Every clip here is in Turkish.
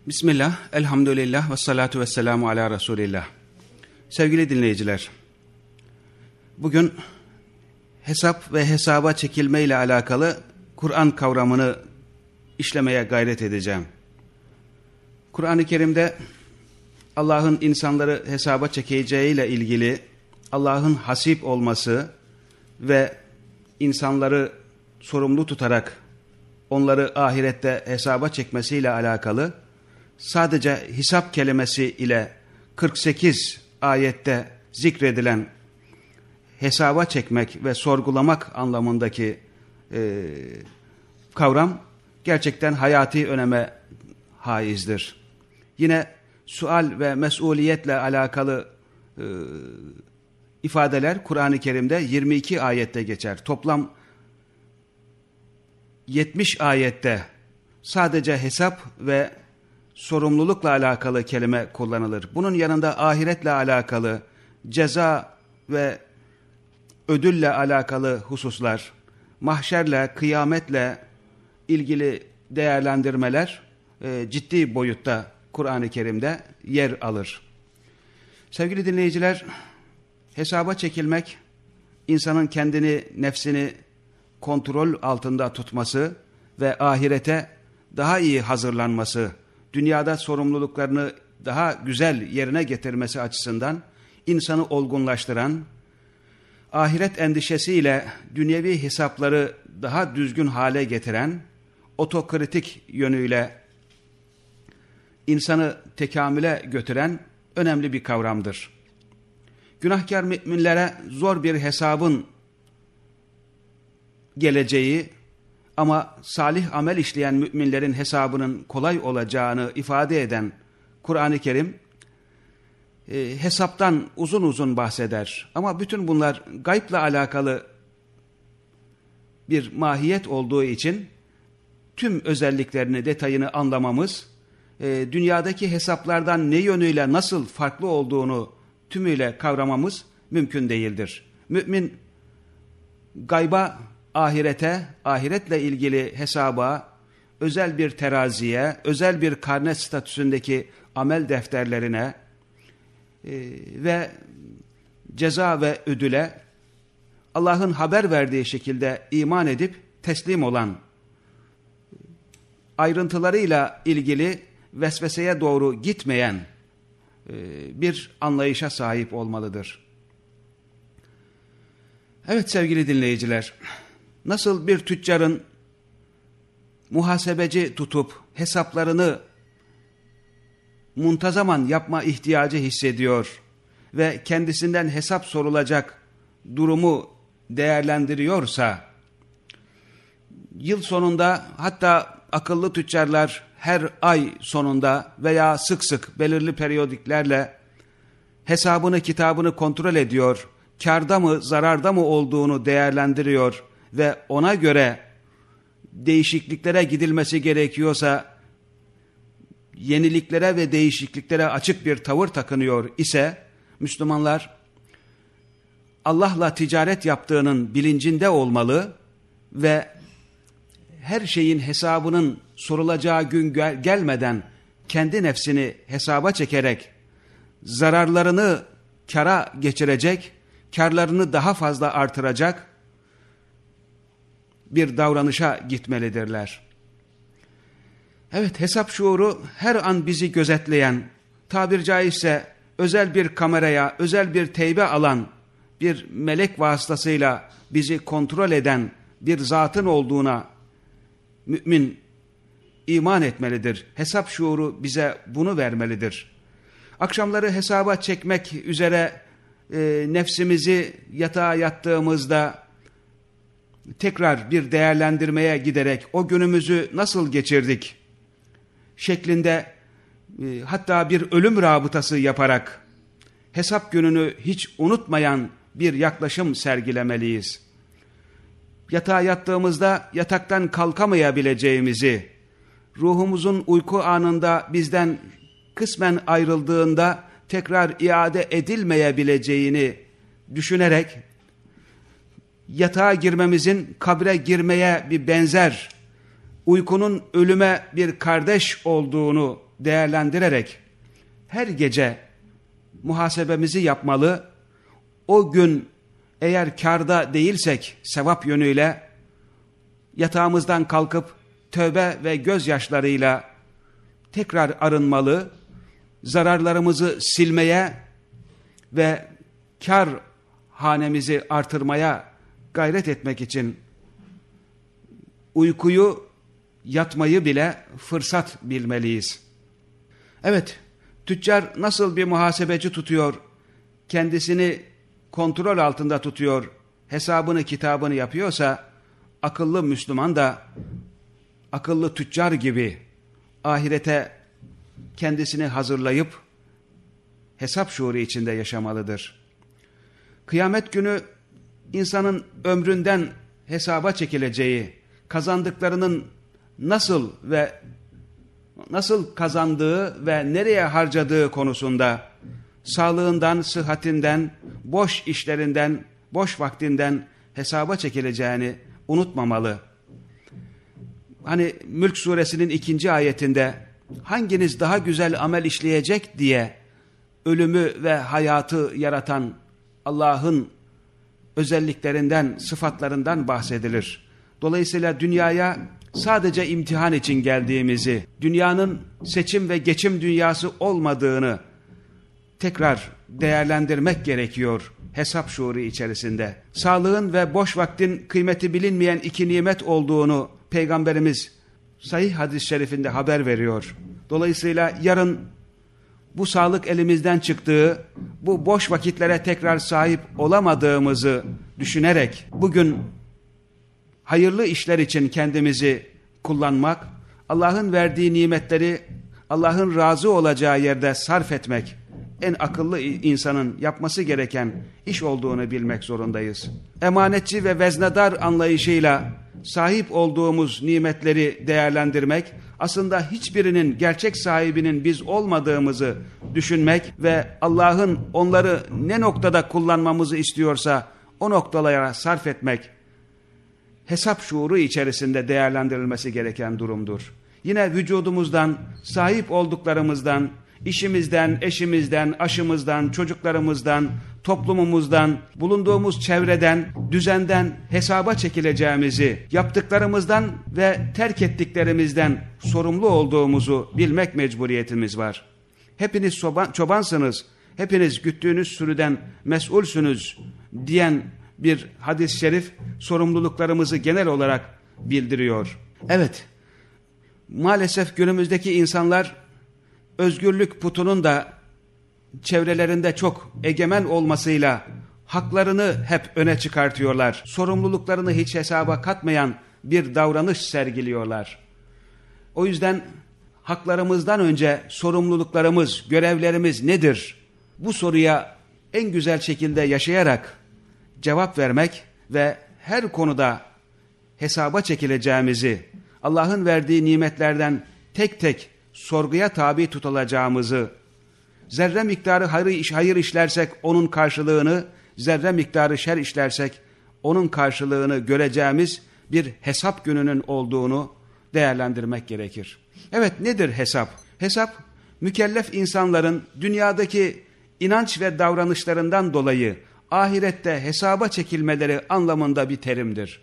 Bismillah, elhamdülillah ve salatu ve selamu ala Resulillah. Sevgili dinleyiciler, bugün hesap ve hesaba çekilme ile alakalı Kur'an kavramını işlemeye gayret edeceğim. Kur'an-ı Kerim'de Allah'ın insanları hesaba çekeceği ile ilgili Allah'ın hasip olması ve insanları sorumlu tutarak onları ahirette hesaba çekmesiyle alakalı sadece hesap kelimesi ile 48 ayette zikredilen hesaba çekmek ve sorgulamak anlamındaki kavram gerçekten hayati öneme haizdir. Yine sual ve mesuliyetle alakalı ifadeler Kur'an-ı Kerim'de 22 ayette geçer. Toplam 70 ayette sadece hesap ve sorumlulukla alakalı kelime kullanılır. Bunun yanında ahiretle alakalı, ceza ve ödülle alakalı hususlar, mahşerle, kıyametle ilgili değerlendirmeler ciddi boyutta Kur'an-ı Kerim'de yer alır. Sevgili dinleyiciler, hesaba çekilmek, insanın kendini, nefsini kontrol altında tutması ve ahirete daha iyi hazırlanması, dünyada sorumluluklarını daha güzel yerine getirmesi açısından insanı olgunlaştıran, ahiret endişesiyle dünyevi hesapları daha düzgün hale getiren, otokritik yönüyle insanı tekamüle götüren önemli bir kavramdır. Günahkar müminlere zor bir hesabın geleceği ama salih amel işleyen müminlerin hesabının kolay olacağını ifade eden Kur'an-ı Kerim hesaptan uzun uzun bahseder. Ama bütün bunlar gaybla alakalı bir mahiyet olduğu için tüm özelliklerini, detayını anlamamız, dünyadaki hesaplardan ne yönüyle nasıl farklı olduğunu tümüyle kavramamız mümkün değildir. Mümin gayba, ahirete, ahiretle ilgili hesaba, özel bir teraziye, özel bir karne statüsündeki amel defterlerine ve ceza ve ödüle Allah'ın haber verdiği şekilde iman edip teslim olan, ayrıntılarıyla ilgili vesveseye doğru gitmeyen bir anlayışa sahip olmalıdır. Evet sevgili dinleyiciler, nasıl bir tüccarın muhasebeci tutup hesaplarını muntazaman yapma ihtiyacı hissediyor ve kendisinden hesap sorulacak durumu değerlendiriyorsa, yıl sonunda, hatta akıllı tüccarlar her ay sonunda veya sık sık belirli periyodiklerle hesabını, kitabını kontrol ediyor, kârda mı, zararda mı olduğunu değerlendiriyor ve ona göre değişikliklere gidilmesi gerekiyorsa yeniliklere ve değişikliklere açık bir tavır takınıyor ise Müslümanlar Allah'la ticaret yaptığının bilincinde olmalı ve her şeyin hesabının sorulacağı gün gelmeden kendi nefsini hesaba çekerek zararlarını kâra geçirecek, kârlarını daha fazla artıracak bir davranışa gitmelidirler. Evet, hesap şuuru her an bizi gözetleyen, tabir caizse özel bir kameraya, özel bir teybe alan bir melek vasıtasıyla bizi kontrol eden bir zatın olduğuna mümin iman etmelidir. Hesap şuuru bize bunu vermelidir. Akşamları hesaba çekmek üzere nefsimizi yatağa yattığımızda tekrar bir değerlendirmeye giderek o günümüzü nasıl geçirdik şeklinde hatta bir ölüm rabıtası yaparak hesap gününü hiç unutmayan bir yaklaşım sergilemeliyiz. Yatağa yattığımızda yataktan kalkamayabileceğimizi, ruhumuzun uyku anında bizden kısmen ayrıldığında tekrar iade edilmeyebileceğini düşünerek yatağa girmemizin kabre girmeye bir benzer, uykunun ölüme bir kardeş olduğunu değerlendirerek her gece muhasebemizi yapmalı. O gün eğer kârda değilsek sevap yönüyle yatağımızdan kalkıp tövbe ve gözyaşlarıyla tekrar arınmalı, zararlarımızı silmeye ve kâr hanemizi artırmaya gayret etmek için uykuyu, yatmayı bile fırsat bilmeliyiz. Evet, tüccar nasıl bir muhasebeci tutuyor, kendisini kontrol altında tutuyor, hesabını kitabını yapıyorsa, akıllı Müslüman da akıllı tüccar gibi ahirete kendisini hazırlayıp hesap şuuru içinde yaşamalıdır. Kıyamet günü insanın ömründen hesaba çekileceği, kazandıklarının nasıl kazandığı ve nereye harcadığı konusunda, sağlığından, sıhhatinden, boş işlerinden, boş vaktinden hesaba çekileceğini unutmamalı. Hani Mülk suresinin 2. ayetinde hanginiz daha güzel amel işleyecek diye ölümü ve hayatı yaratan Allah'ın özelliklerinden, sıfatlarından bahsedilir. Dolayısıyla dünyaya sadece imtihan için geldiğimizi, dünyanın seçim ve geçim dünyası olmadığını tekrar değerlendirmek gerekiyor hesap şuuru içerisinde. Sağlığın ve boş vaktin kıymeti bilinmeyen iki nimet olduğunu Peygamberimiz sahih hadis-i şerifinde haber veriyor. Dolayısıyla yarın bu sağlık elimizden çıktığı, bu boş vakitlere tekrar sahip olamadığımızı düşünerek bugün hayırlı işler için kendimizi kullanmak, Allah'ın verdiği nimetleri Allah'ın razı olacağı yerde sarf etmek en akıllı insanın yapması gereken iş olduğunu bilmek zorundayız. Emanetçi ve veznedar anlayışıyla sahip olduğumuz nimetleri değerlendirmek, aslında hiçbirinin gerçek sahibinin biz olmadığımızı düşünmek ve Allah'ın onları ne noktada kullanmamızı istiyorsa o noktalara sarf etmek, hesap şuuru içerisinde değerlendirilmesi gereken durumdur. Yine vücudumuzdan, sahip olduklarımızdan, işimizden, eşimizden, aşımızdan, çocuklarımızdan, toplumumuzdan, bulunduğumuz çevreden, düzenden hesaba çekileceğimizi, yaptıklarımızdan ve terk ettiklerimizden sorumlu olduğumuzu bilmek mecburiyetimiz var. Hepiniz çobansınız, hepiniz güttüğünüz sürüden mesulsünüz diyen bir hadis-i şerif sorumluluklarımızı genel olarak bildiriyor. Evet, maalesef günümüzdeki insanlar özgürlük putunun da çevrelerinde çok egemen olmasıyla haklarını hep öne çıkartıyorlar. Sorumluluklarını hiç hesaba katmayan bir davranış sergiliyorlar. O yüzden haklarımızdan önce sorumluluklarımız, görevlerimiz nedir? Bu soruya en güzel şekilde yaşayarak cevap vermek ve her konuda hesaba çekileceğimizi, Allah'ın verdiği nimetlerden tek tek sorguya tabi tutulacağımızı, zerre miktarı hayır işlersek onun karşılığını, zerre miktarı şer işlersek onun karşılığını göreceğimiz bir hesap gününün olduğunu değerlendirmek gerekir. Evet, nedir hesap? Hesap, mükellef insanların dünyadaki inanç ve davranışlarından dolayı ahirette hesaba çekilmeleri anlamında bir terimdir.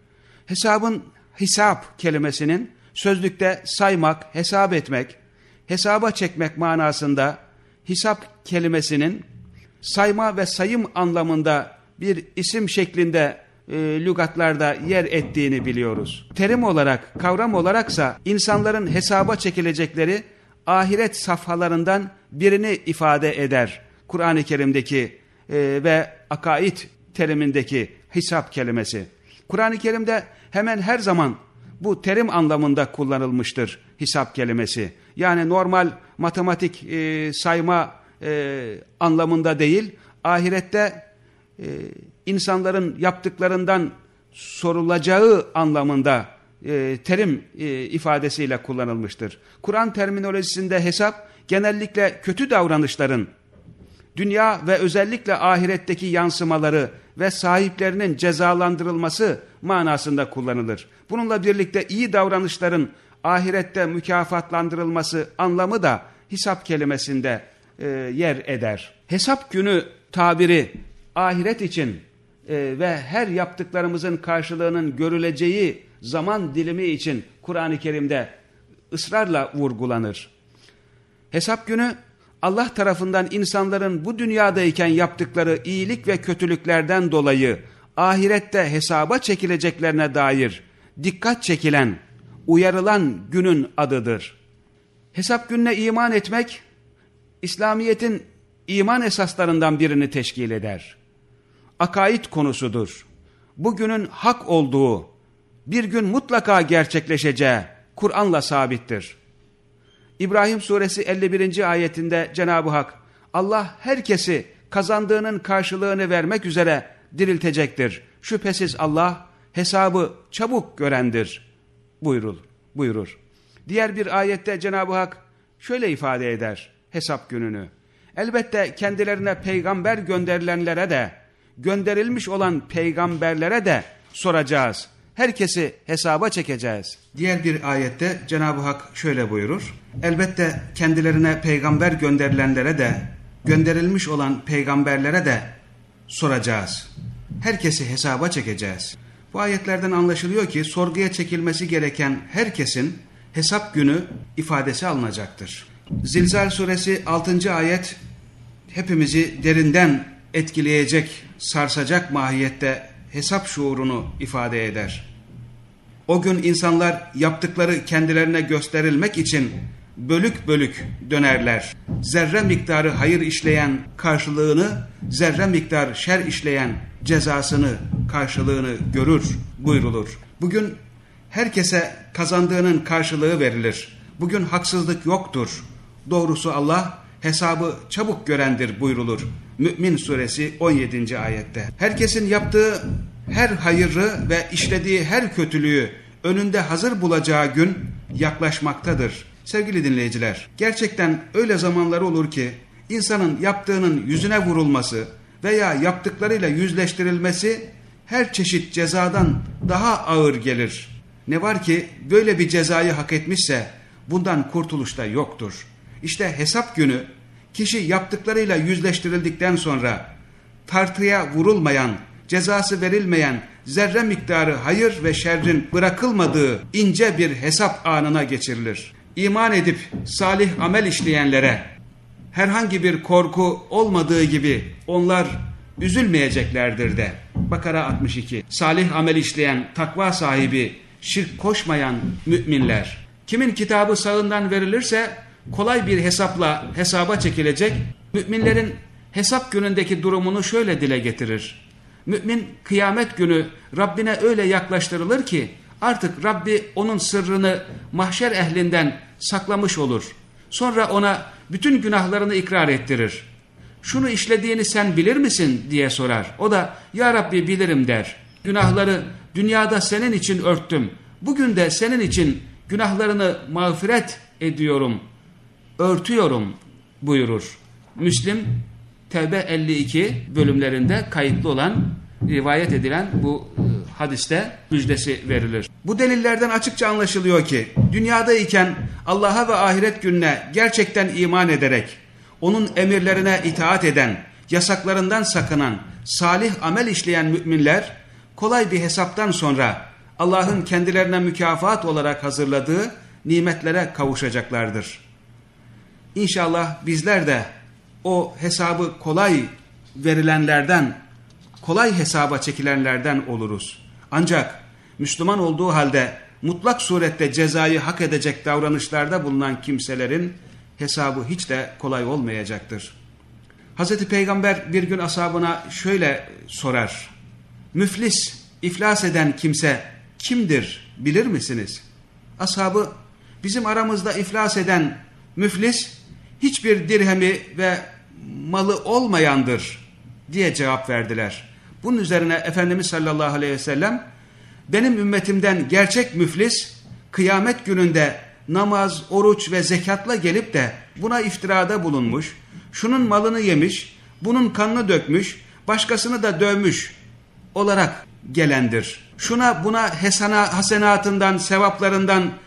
Hesap kelimesinin sözlükte saymak, hesap etmek, hesaba çekmek manasında hesap kelimesinin sayma ve sayım anlamında bir isim şeklinde lügatlarda yer ettiğini biliyoruz. Terim olarak, kavram olaraksa insanların hesaba çekilecekleri ahiret safhalarından birini ifade eder. Kur'an-ı Kerim'deki ve akaid terimindeki hesap kelimesi. Kur'an-ı Kerim'de hemen her zaman bu terim anlamında kullanılmıştır hesap kelimesi. Yani normal matematik sayma anlamında değil, ahirette insanların yaptıklarından sorulacağı anlamında terim ifadesiyle kullanılmıştır. Kur'an terminolojisinde hesap genellikle kötü davranışların dünya ve özellikle ahiretteki yansımaları ve sahiplerinin cezalandırılması manasında kullanılır. Bununla birlikte iyi davranışların ahirette mükafatlandırılması anlamı da hesap kelimesinde yer eder. Hesap günü tabiri ahiret için ve her yaptıklarımızın karşılığının görüleceği zaman dilimi için Kur'an-ı Kerim'de ısrarla vurgulanır. Hesap günü Allah tarafından insanların bu dünyadayken yaptıkları iyilik ve kötülüklerden dolayı ahirette hesaba çekileceklerine dair dikkat çekilen, uyarılan günün adıdır. Hesap gününe iman etmek, İslamiyet'in iman esaslarından birini teşkil eder. Akaid konusudur. Bugünün hak olduğu, bir gün mutlaka gerçekleşeceği Kur'an'la sabittir. İbrahim suresi 51. ayetinde Cenab-ı Hak, Allah herkesi kazandığının karşılığını vermek üzere diriltecektir. Şüphesiz Allah hesabı çabuk görendir buyurur. Diğer bir ayette Cenab-ı Hak şöyle ifade eder hesap gününü. Elbette kendilerine peygamber gönderilenlere de, gönderilmiş olan peygamberlere de soracağız. Herkesi hesaba çekeceğiz. Diğer bir ayette Cenab-ı Hak şöyle buyurur. Elbette kendilerine peygamber gönderilenlere de, gönderilmiş olan peygamberlere de soracağız. Herkesi hesaba çekeceğiz. Bu ayetlerden anlaşılıyor ki sorguya çekilmesi gereken herkesin hesap günü ifadesi alınacaktır. Zilzal suresi 6. ayet hepimizi derinden etkileyecek, sarsacak mahiyette hesap şuurunu ifade eder. O gün insanlar yaptıkları kendilerine gösterilmek için bölük bölük dönerler. Zerre miktarı hayır işleyen karşılığını, zerre miktar şer işleyen cezasını, karşılığını görür buyrulur. Bugün herkese kazandığının karşılığı verilir. Bugün haksızlık yoktur. Doğrusu Allah hesabı çabuk görendir buyrulur. Mü'min suresi 17. ayette. Herkesin yaptığı her hayırı ve işlediği her kötülüğü önünde hazır bulacağı gün yaklaşmaktadır. Sevgili dinleyiciler, gerçekten öyle zamanlar olur ki insanın yaptığının yüzüne vurulması veya yaptıklarıyla yüzleştirilmesi her çeşit cezadan daha ağır gelir. Ne var ki böyle bir cezayı hak etmişse bundan kurtuluş da yoktur. İşte hesap günü kişi yaptıklarıyla yüzleştirildikten sonra tartıya vurulmayan, cezası verilmeyen, zerre miktarı hayır ve şerrin bırakılmadığı ince bir hesap anına geçirilir. İman edip salih amel işleyenlere herhangi bir korku olmadığı gibi onlar üzülmeyeceklerdir de. Bakara 62. Salih amel işleyen, takva sahibi, şirk koşmayan müminler. Kimin kitabı sağından verilirse kolay bir hesapla hesaba çekilecek. Müminlerin hesap günündeki durumunu şöyle dile getirir. Mümin kıyamet günü Rabbine öyle yaklaştırılır ki artık Rabbi onun sırrını mahşer ehlinden saklamış olur. Sonra ona bütün günahlarını ikrar ettirir. Şunu işlediğini sen bilir misin diye sorar. O da ya Rabbi bilirim der. Günahları dünyada senin için örttüm. Bugün de senin için günahlarını mağfiret ediyorum, örtüyorum buyurur. Müslim Tevbe 52 bölümlerinde kayıtlı olan, rivayet edilen bu hadiste müjdesi verilir. Bu delillerden açıkça anlaşılıyor ki dünyadayken Allah'a ve ahiret gününe gerçekten iman ederek onun emirlerine itaat eden, yasaklarından sakınan, salih amel işleyen müminler kolay bir hesaptan sonra Allah'ın kendilerine mükafat olarak hazırladığı nimetlere kavuşacaklardır. İnşallah bizler de o hesabı kolay verilenlerden, kolay hesaba çekilenlerden oluruz. Ancak Müslüman olduğu halde mutlak surette cezayı hak edecek davranışlarda bulunan kimselerin hesabı hiç de kolay olmayacaktır. Hazreti Peygamber bir gün ashabına şöyle sorar. Müflis, iflas eden kimse kimdir bilir misiniz? Ashabı bizim aramızda iflas eden müflis hiçbir dirhemi ve malı olmayandır diye cevap verdiler. Bunun üzerine Efendimiz sallallahu aleyhi ve sellem benim ümmetimden gerçek müflis kıyamet gününde namaz, oruç ve zekatla gelip de buna iftirada bulunmuş, şunun malını yemiş, bunun kanını dökmüş, başkasını da dövmüş olarak gelendir. Şuna buna hasenatından, sevaplarından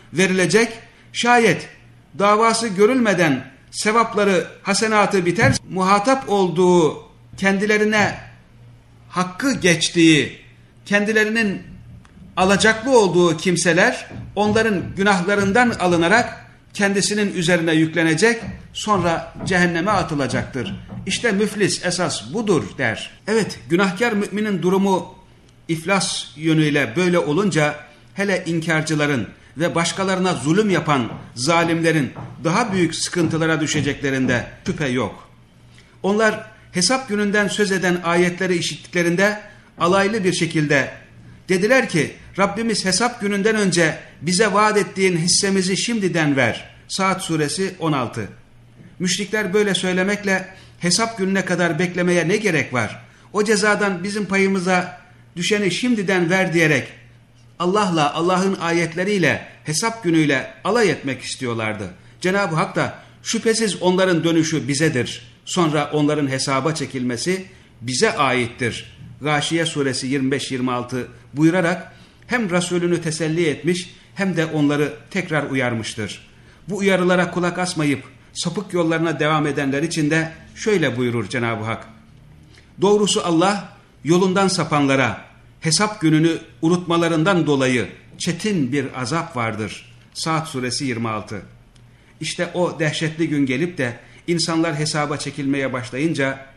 verilecek. Şayet davası görülmeden sevapları, hasenatı biter, muhatap olduğu, kendilerine hakkı geçtiği, kendilerinin alacaklı olduğu kimseler onların günahlarından alınarak kendisinin üzerine yüklenecek, sonra cehenneme atılacaktır. İşte müflis esas budur der. Evet, günahkar müminin durumu iflas yönüyle böyle olunca hele inkarcıların ve başkalarına zulüm yapan zalimlerin daha büyük sıkıntılara düşeceklerinde şüphe yok. Onlar hesap gününden söz eden ayetleri işittiklerinde alaylı bir şekilde dediler ki Rabbimiz hesap gününden önce bize vaat ettiğin hissemizi şimdiden ver. Saat suresi 16. Müşrikler böyle söylemekle hesap gününe kadar beklemeye ne gerek var? O cezadan bizim payımıza düşeni şimdiden ver diyerek Allah'la, Allah'ın ayetleriyle, hesap günüyle alay etmek istiyorlardı. Cenab-ı Hak da şüphesiz onların dönüşü bizedir. Sonra onların hesaba çekilmesi bize aittir. Gâşiye suresi 25-26 buyurarak hem Resulünü teselli etmiş hem de onları tekrar uyarmıştır. Bu uyarılara kulak asmayıp sapık yollarına devam edenler için de şöyle buyurur Cenab-ı Hak. Doğrusu Allah yolundan sapanlara hesap gününü unutmalarından dolayı çetin bir azap vardır. Saat suresi 26. İşte o dehşetli gün gelip de insanlar hesaba çekilmeye başlayınca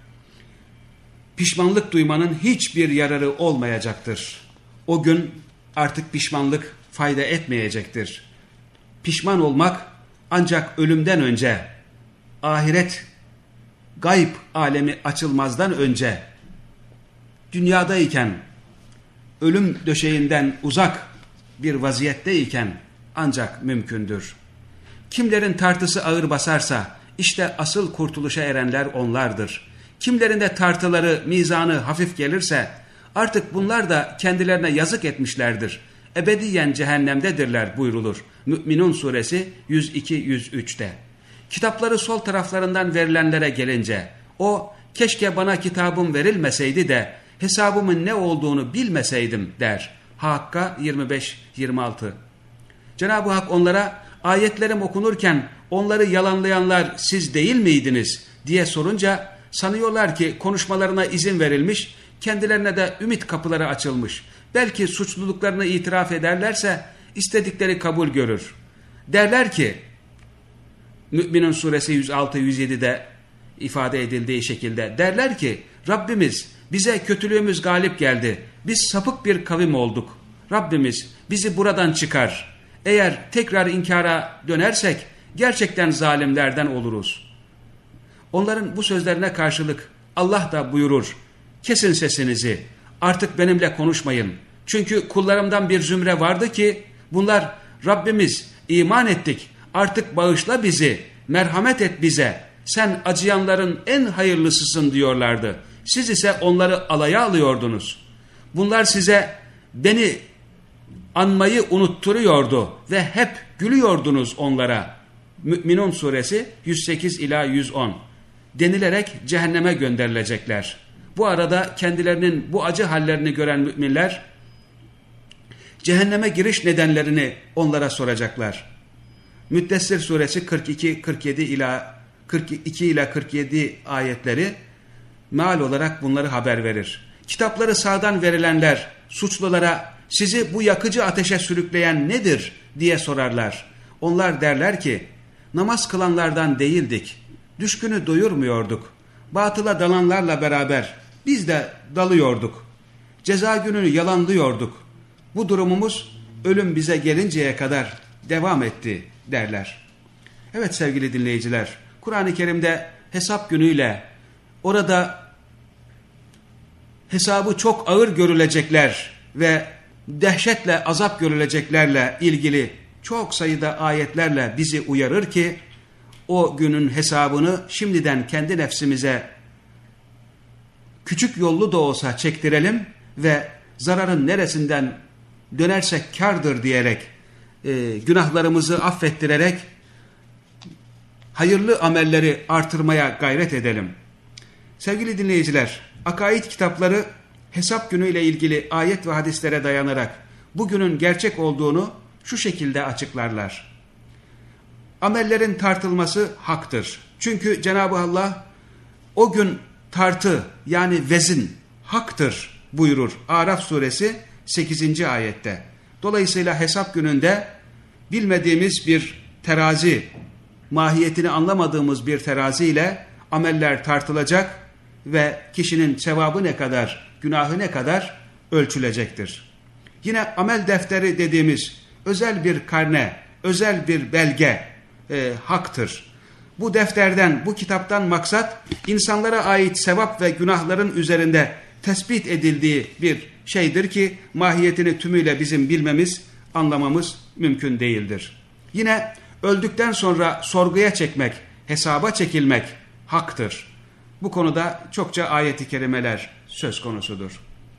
pişmanlık duymanın hiçbir yararı olmayacaktır. O gün artık pişmanlık fayda etmeyecektir. Pişman olmak ancak ölümden önce, ahiret gayb alemi açılmazdan önce, dünyadayken, ölüm döşeğinden uzak bir vaziyetteyken ancak mümkündür. Kimlerin tartısı ağır basarsa işte asıl kurtuluşa erenler onlardır. Kimlerin de tartıları, mizanı hafif gelirse artık bunlar da kendilerine yazık etmişlerdir. Ebediyen cehennemdedirler buyrulur. Mü'minun suresi 102-103'te. Kitapları sol taraflarından verilenlere gelince o keşke bana kitabım verilmeseydi de hesabımın ne olduğunu bilmeseydim der. Hakka 25-26. Cenab-ı Hak onlara ayetlerim okunurken onları yalanlayanlar siz değil miydiniz diye sorunca sanıyorlar ki konuşmalarına izin verilmiş, kendilerine de ümit kapıları açılmış. Belki suçluluklarını itiraf ederlerse istedikleri kabul görür. Derler ki Mü'minun suresi 106-107'de ifade edildiği şekilde derler ki Rabbimiz bize kötülüğümüz galip geldi. Biz sapık bir kavim olduk. Rabbimiz bizi buradan çıkar. Eğer tekrar inkara dönersek gerçekten zalimlerden oluruz. Onların bu sözlerine karşılık Allah da buyurur. Kesin sesinizi, artık benimle konuşmayın. Çünkü kullarımdan bir zümre vardı ki bunlar Rabbimiz iman ettik, artık bağışla bizi, merhamet et bize, sen acıyanların en hayırlısısın diyorlardı. Siz ise onları alaya alıyordunuz. Bunlar size beni anmayı unutturuyordu ve hep gülüyordunuz onlara. Mü'minun suresi 108-110 denilerek cehenneme gönderilecekler. Bu arada kendilerinin bu acı hallerini gören müminler cehenneme giriş nedenlerini onlara soracaklar. Müddessir suresi 42-47 ayetleri meal olarak bunları haber verir. Kitapları sağdan verilenler suçlulara sizi bu yakıcı ateşe sürükleyen nedir diye sorarlar. Onlar derler ki namaz kılanlardan değildik, düşkünü doyurmuyorduk, batıla dalanlarla beraber biz de dalıyorduk, ceza gününü yalanlıyorduk, bu durumumuz ölüm bize gelinceye kadar devam etti derler. Evet sevgili dinleyiciler, Kur'an-ı Kerim'de hesap günüyle orada hesabı çok ağır görülecekler ve dehşetle azap görüleceklerle ilgili çok sayıda ayetlerle bizi uyarır ki o günün hesabını şimdiden kendi nefsimize küçük yollu da olsa çektirelim ve zararın neresinden dönersek kârdır diyerek günahlarımızı affettirerek hayırlı amelleri artırmaya gayret edelim. Sevgili dinleyiciler, akaid kitapları hesap günüyle ilgili ayet ve hadislere dayanarak bugünün gerçek olduğunu şu şekilde açıklarlar. Amellerin tartılması haktır. Çünkü Cenab-ı Allah o gün tartı yani vezin haktır buyurur. Araf suresi 8. ayette. Dolayısıyla hesap gününde bilmediğimiz bir terazi, mahiyetini anlamadığımız bir terazi ile ameller tartılacak ve kişinin sevabı ne kadar, günahı ne kadar ölçülecektir. Yine amel defteri dediğimiz özel bir karne, özel bir belge haktır. Bu defterden, bu kitaptan maksat insanlara ait sevap ve günahların üzerinde tespit edildiği bir şeydir ki mahiyetini tümüyle bizim bilmemiz, anlamamız mümkün değildir. Yine öldükten sonra sorguya çekmek, hesaba çekilmek haktır. Bu konuda çokça ayet-i kerimeler söz konusudur.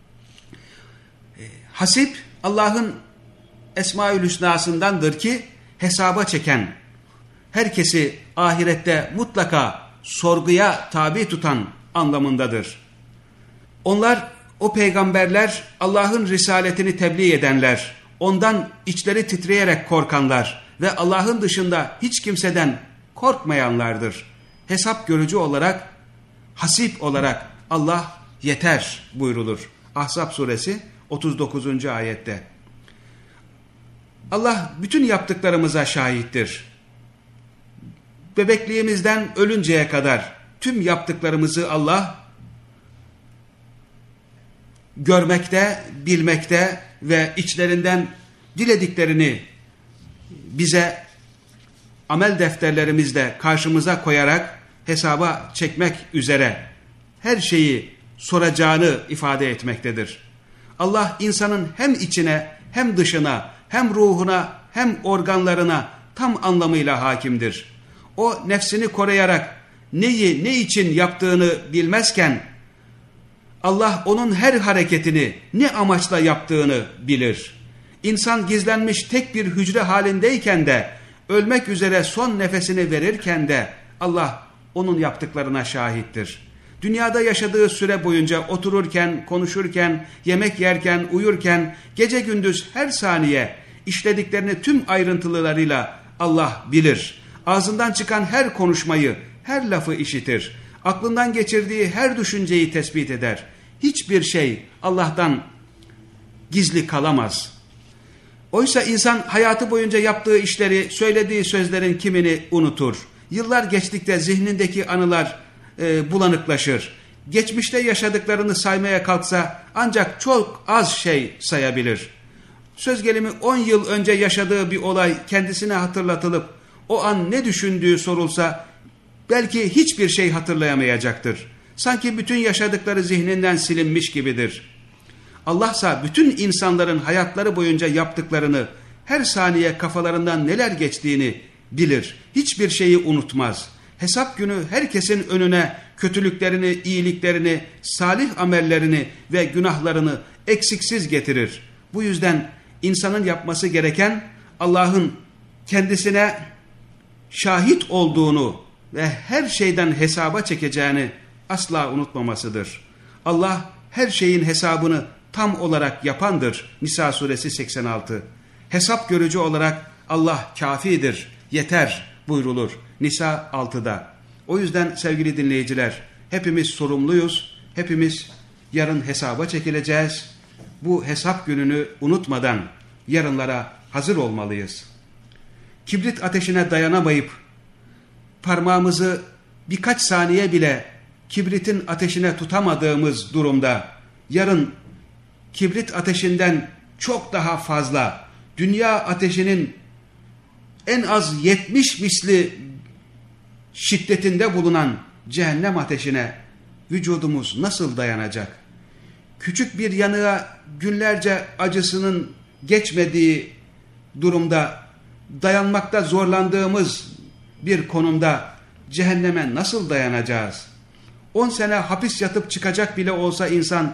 Hasip Allah'ın Esma-ül Hüsna'sındandır ki hesaba çeken, herkesi ahirette mutlaka sorguya tabi tutan anlamındadır. Onlar, o peygamberler Allah'ın risaletini tebliğ edenler, ondan içleri titreyerek korkanlar ve Allah'ın dışında hiç kimseden korkmayanlardır. Hesap görücü olarak, hasip olarak Allah yeter buyrulur. Ahzab suresi 39. ayette. Allah bütün yaptıklarımıza şahittir. Bebekliğimizden ölünceye kadar tüm yaptıklarımızı Allah görmekte, bilmekte ve içlerinden dilediklerini bize amel defterlerimizde karşımıza koyarak hesaba çekmek üzere her şeyi soracağını ifade etmektedir. Allah insanın hem içine hem dışına hem ruhuna hem organlarına tam anlamıyla hakimdir. O nefsini koruyarak neyi ne için yaptığını bilmezken Allah onun her hareketini ne amaçla yaptığını bilir. İnsan gizlenmiş tek bir hücre halindeyken de ölmek üzere son nefesini verirken de Allah onun yaptıklarına şahittir. Dünyada yaşadığı süre boyunca otururken, konuşurken, yemek yerken, uyurken, gece gündüz her saniye işlediklerini tüm ayrıntılarıyla Allah bilir. Ağzından çıkan her konuşmayı, her lafı işitir. Aklından geçirdiği her düşünceyi tespit eder. Hiçbir şey Allah'tan gizli kalamaz. Oysa insan hayatı boyunca yaptığı işleri, söylediği sözlerin kimini unutur. Yıllar geçtikçe zihnindeki anılar bulanıklaşır. Geçmişte yaşadıklarını saymaya kalksa ancak çok az şey sayabilir. Söz gelimi 10 yıl önce yaşadığı bir olay kendisine hatırlatılıp o an ne düşündüğü sorulsa belki hiçbir şey hatırlayamayacaktır. Sanki bütün yaşadıkları zihninden silinmiş gibidir. Allah'sa bütün insanların hayatları boyunca yaptıklarını, her saniye kafalarından neler geçtiğini bilir. Hiçbir şeyi unutmaz. Hesap günü herkesin önüne kötülüklerini, iyiliklerini, salih amellerini ve günahlarını eksiksiz getirir. Bu yüzden insanın yapması gereken Allah'ın kendisine şahit olduğunu ve her şeyden hesaba çekeceğini asla unutmamasıdır. Allah her şeyin hesabını tam olarak yapandır. Nisa suresi 86. Hesap görücü olarak Allah kafidir, yeter buyrulur. Nisa 6'da. O yüzden sevgili dinleyiciler, hepimiz sorumluyuz. Hepimiz yarın hesaba çekileceğiz. Bu hesap gününü unutmadan yarınlara hazır olmalıyız. Kibrit ateşine dayanamayıp parmağımızı birkaç saniye bile kibritin ateşine tutamadığımız durumda yarın kibrit ateşinden çok daha fazla, dünya ateşinin en az 70 misli şiddetinde bulunan cehennem ateşine vücudumuz nasıl dayanacak? Küçük bir yanığa günlerce acısının geçmediği durumda, dayanmakta zorlandığımız bir konumda cehenneme nasıl dayanacağız? 10 sene hapis yatıp çıkacak bile olsa insan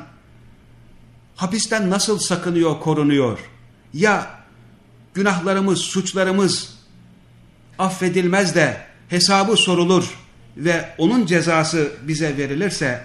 hapisten nasıl sakınıyor, korunuyor? Ya günahlarımız, suçlarımız affedilmez de hesabı sorulur ve onun cezası bize verilirse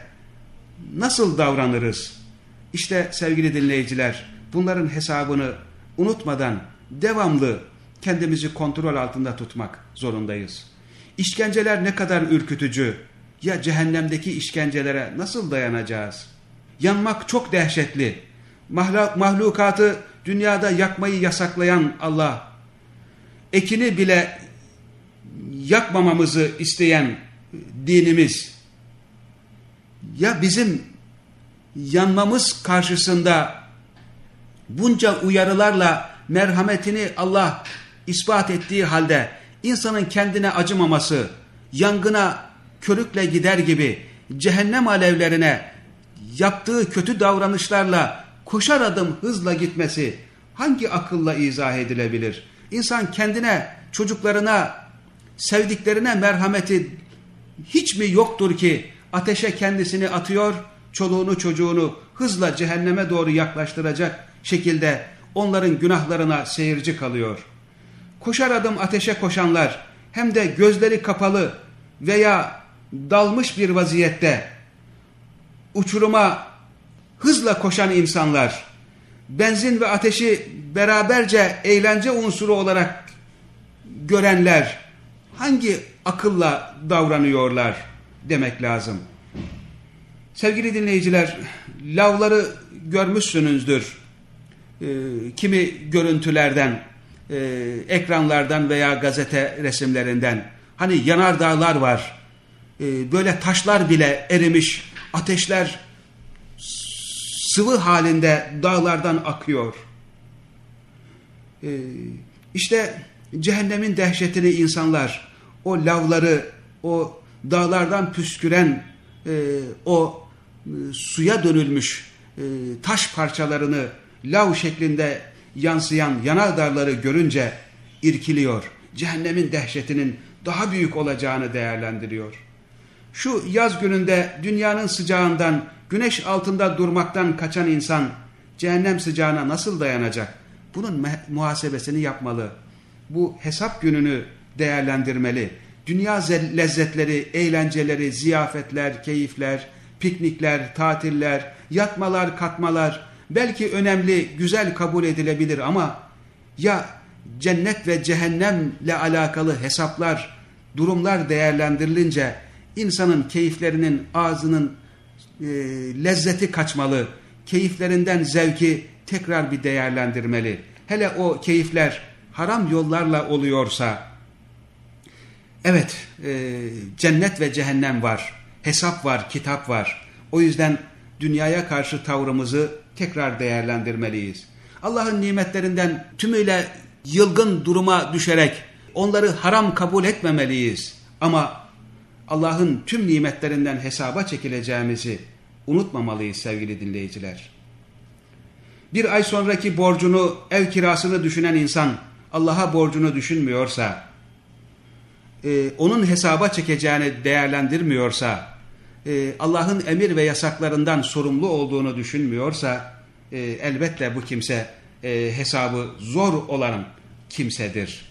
nasıl davranırız? İşte sevgili dinleyiciler, bunların hesabını unutmadan devamlı kendimizi kontrol altında tutmak zorundayız. İşkenceler ne kadar ürkütücü, ya cehennemdeki işkencelere nasıl dayanacağız? Yanmak çok dehşetli. Mahlukatı dünyada yakmayı yasaklayan Allah, ekini bile yakmamamızı isteyen dinimiz, ya bizim yanmamız karşısında bunca uyarılarla merhametini Allah ispat ettiği halde insanın kendine acımaması, yangına körükle gider gibi cehennem alevlerine yaptığı kötü davranışlarla koşar adım hızla gitmesi hangi akılla izah edilebilir? İnsan kendine, çocuklarına, sevdiklerine merhameti hiç mi yoktur ki ateşe kendisini atıyor, çoluğunu çocuğunu hızla cehenneme doğru yaklaştıracak şekilde onların günahlarına seyirci kalıyor. Koşar adım ateşe koşanlar, hem de gözleri kapalı veya dalmış bir vaziyette uçuruma hızla koşan insanlar, benzin ve ateşi beraberce eğlence unsuru olarak görenler hangi akılla davranıyorlar demek lazım. Sevgili dinleyiciler, lavları görmüşsünüzdür. Kimi görüntülerden, ekranlardan veya gazete resimlerinden. Hani yanardağlar var. Böyle taşlar bile erimiş, ateşler sıvı halinde dağlardan akıyor. İşte cehennemin dehşetini insanlar, o lavları, o dağlardan püsküren o suya dönülmüş taş parçalarını, lav şeklinde yansıyan yanardağları görünce irkiliyor. Cehennemin dehşetinin daha büyük olacağını değerlendiriyor. Şu yaz gününde dünyanın sıcağından, güneş altında durmaktan kaçan insan cehennem sıcağına nasıl dayanacak? Bunun muhasebesini yapmalı. Bu hesap gününü değerlendirmeli. Dünya lezzetleri, eğlenceleri, ziyafetler, keyifler, piknikler, tatiller, yatmalar, kalkmalar belki önemli, güzel kabul edilebilir ama ya cennet ve cehennemle alakalı hesaplar, durumlar değerlendirilince insanın keyiflerinin ağzının lezzeti kaçmalı, keyiflerinden zevki tekrar bir değerlendirmeli. Hele o keyifler haram yollarla oluyorsa, evet, cennet ve cehennem var, hesap var, kitap var. O yüzden dünyaya karşı tavrımızı tekrar değerlendirmeliyiz. Allah'ın nimetlerinden tümüyle yılgın duruma düşerek onları haram kabul etmemeliyiz. Ama Allah'ın tüm nimetlerinden hesaba çekileceğimizi unutmamalıyız sevgili dinleyiciler. Bir ay sonraki borcunu, ev kirasını düşünen insan Allah'a borcunu düşünmüyorsa, onun hesaba çekeceğini değerlendirmiyorsa, Allah'ın emir ve yasaklarından sorumlu olduğunu düşünmüyorsa, elbette bu kimse hesabı zor olan kimsedir.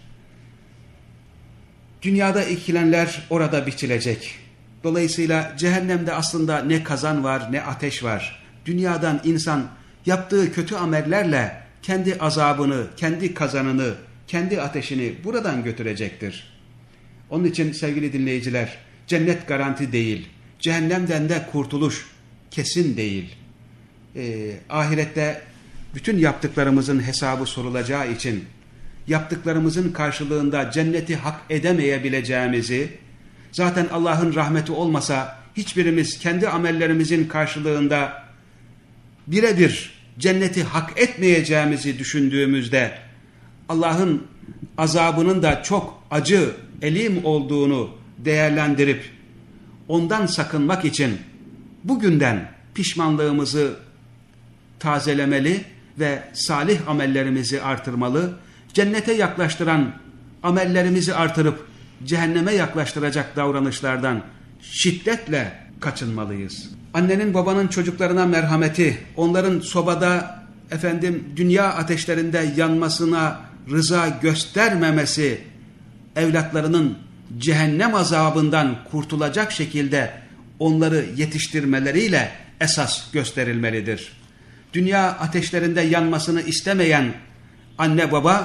Dünyada ekilenler orada biçilecek. Dolayısıyla cehennemde aslında ne kazan var ne ateş var. Dünyadan insan yaptığı kötü amellerle kendi azabını, kendi kazanını, kendi ateşini buradan götürecektir. Onun için sevgili dinleyiciler, cennet garanti değil. Cehennemden de kurtuluş kesin değil. Ahirette bütün yaptıklarımızın hesabı sorulacağı için yaptıklarımızın karşılığında cenneti hak edemeyebileceğimizi, zaten Allah'ın rahmeti olmasa hiçbirimiz kendi amellerimizin karşılığında birebir cenneti hak etmeyeceğimizi düşündüğümüzde Allah'ın azabının da çok acı, elim olduğunu değerlendirip ondan sakınmak için bugünden pişmanlığımızı tazelemeli ve salih amellerimizi artırmalı, cennete yaklaştıran amellerimizi artırıp cehenneme yaklaştıracak davranışlardan şiddetle kaçınmalıyız. Annenin babanın çocuklarına merhameti, onların sobada dünya ateşlerinde yanmasına rıza göstermemesi, evlatlarının cehennem azabından kurtulacak şekilde onları yetiştirmeleriyle esas gösterilmelidir. Dünya ateşlerinde yanmasını istemeyen anne baba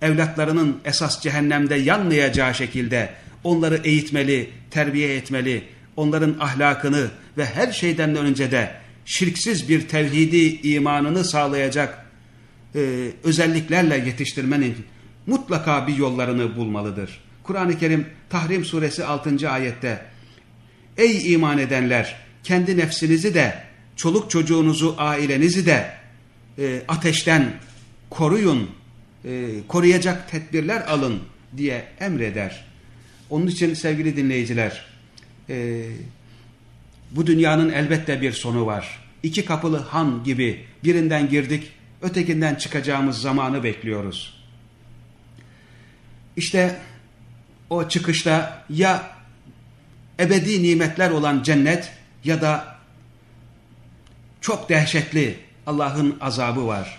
evlatlarının esas cehennemde yanmayacağı şekilde onları eğitmeli, terbiye etmeli, onların ahlakını ve her şeyden önce de şirksiz bir tevhidi imanını sağlayacak özelliklerle yetiştirmenin mutlaka bir yollarını bulmalıdır. Kur'an-ı Kerim Tahrim suresi 6. ayette ey iman edenler kendi nefsinizi de çoluk çocuğunuzu ailenizi de ateşten koruyun, koruyacak tedbirler alın diye emreder. Onun için sevgili dinleyiciler bu dünyanın elbette bir sonu var. İki kapılı han gibi birinden girdik ötekinden çıkacağımız zamanı bekliyoruz. İşte o çıkışta ya ebedi nimetler olan cennet ya da çok dehşetli Allah'ın azabı var.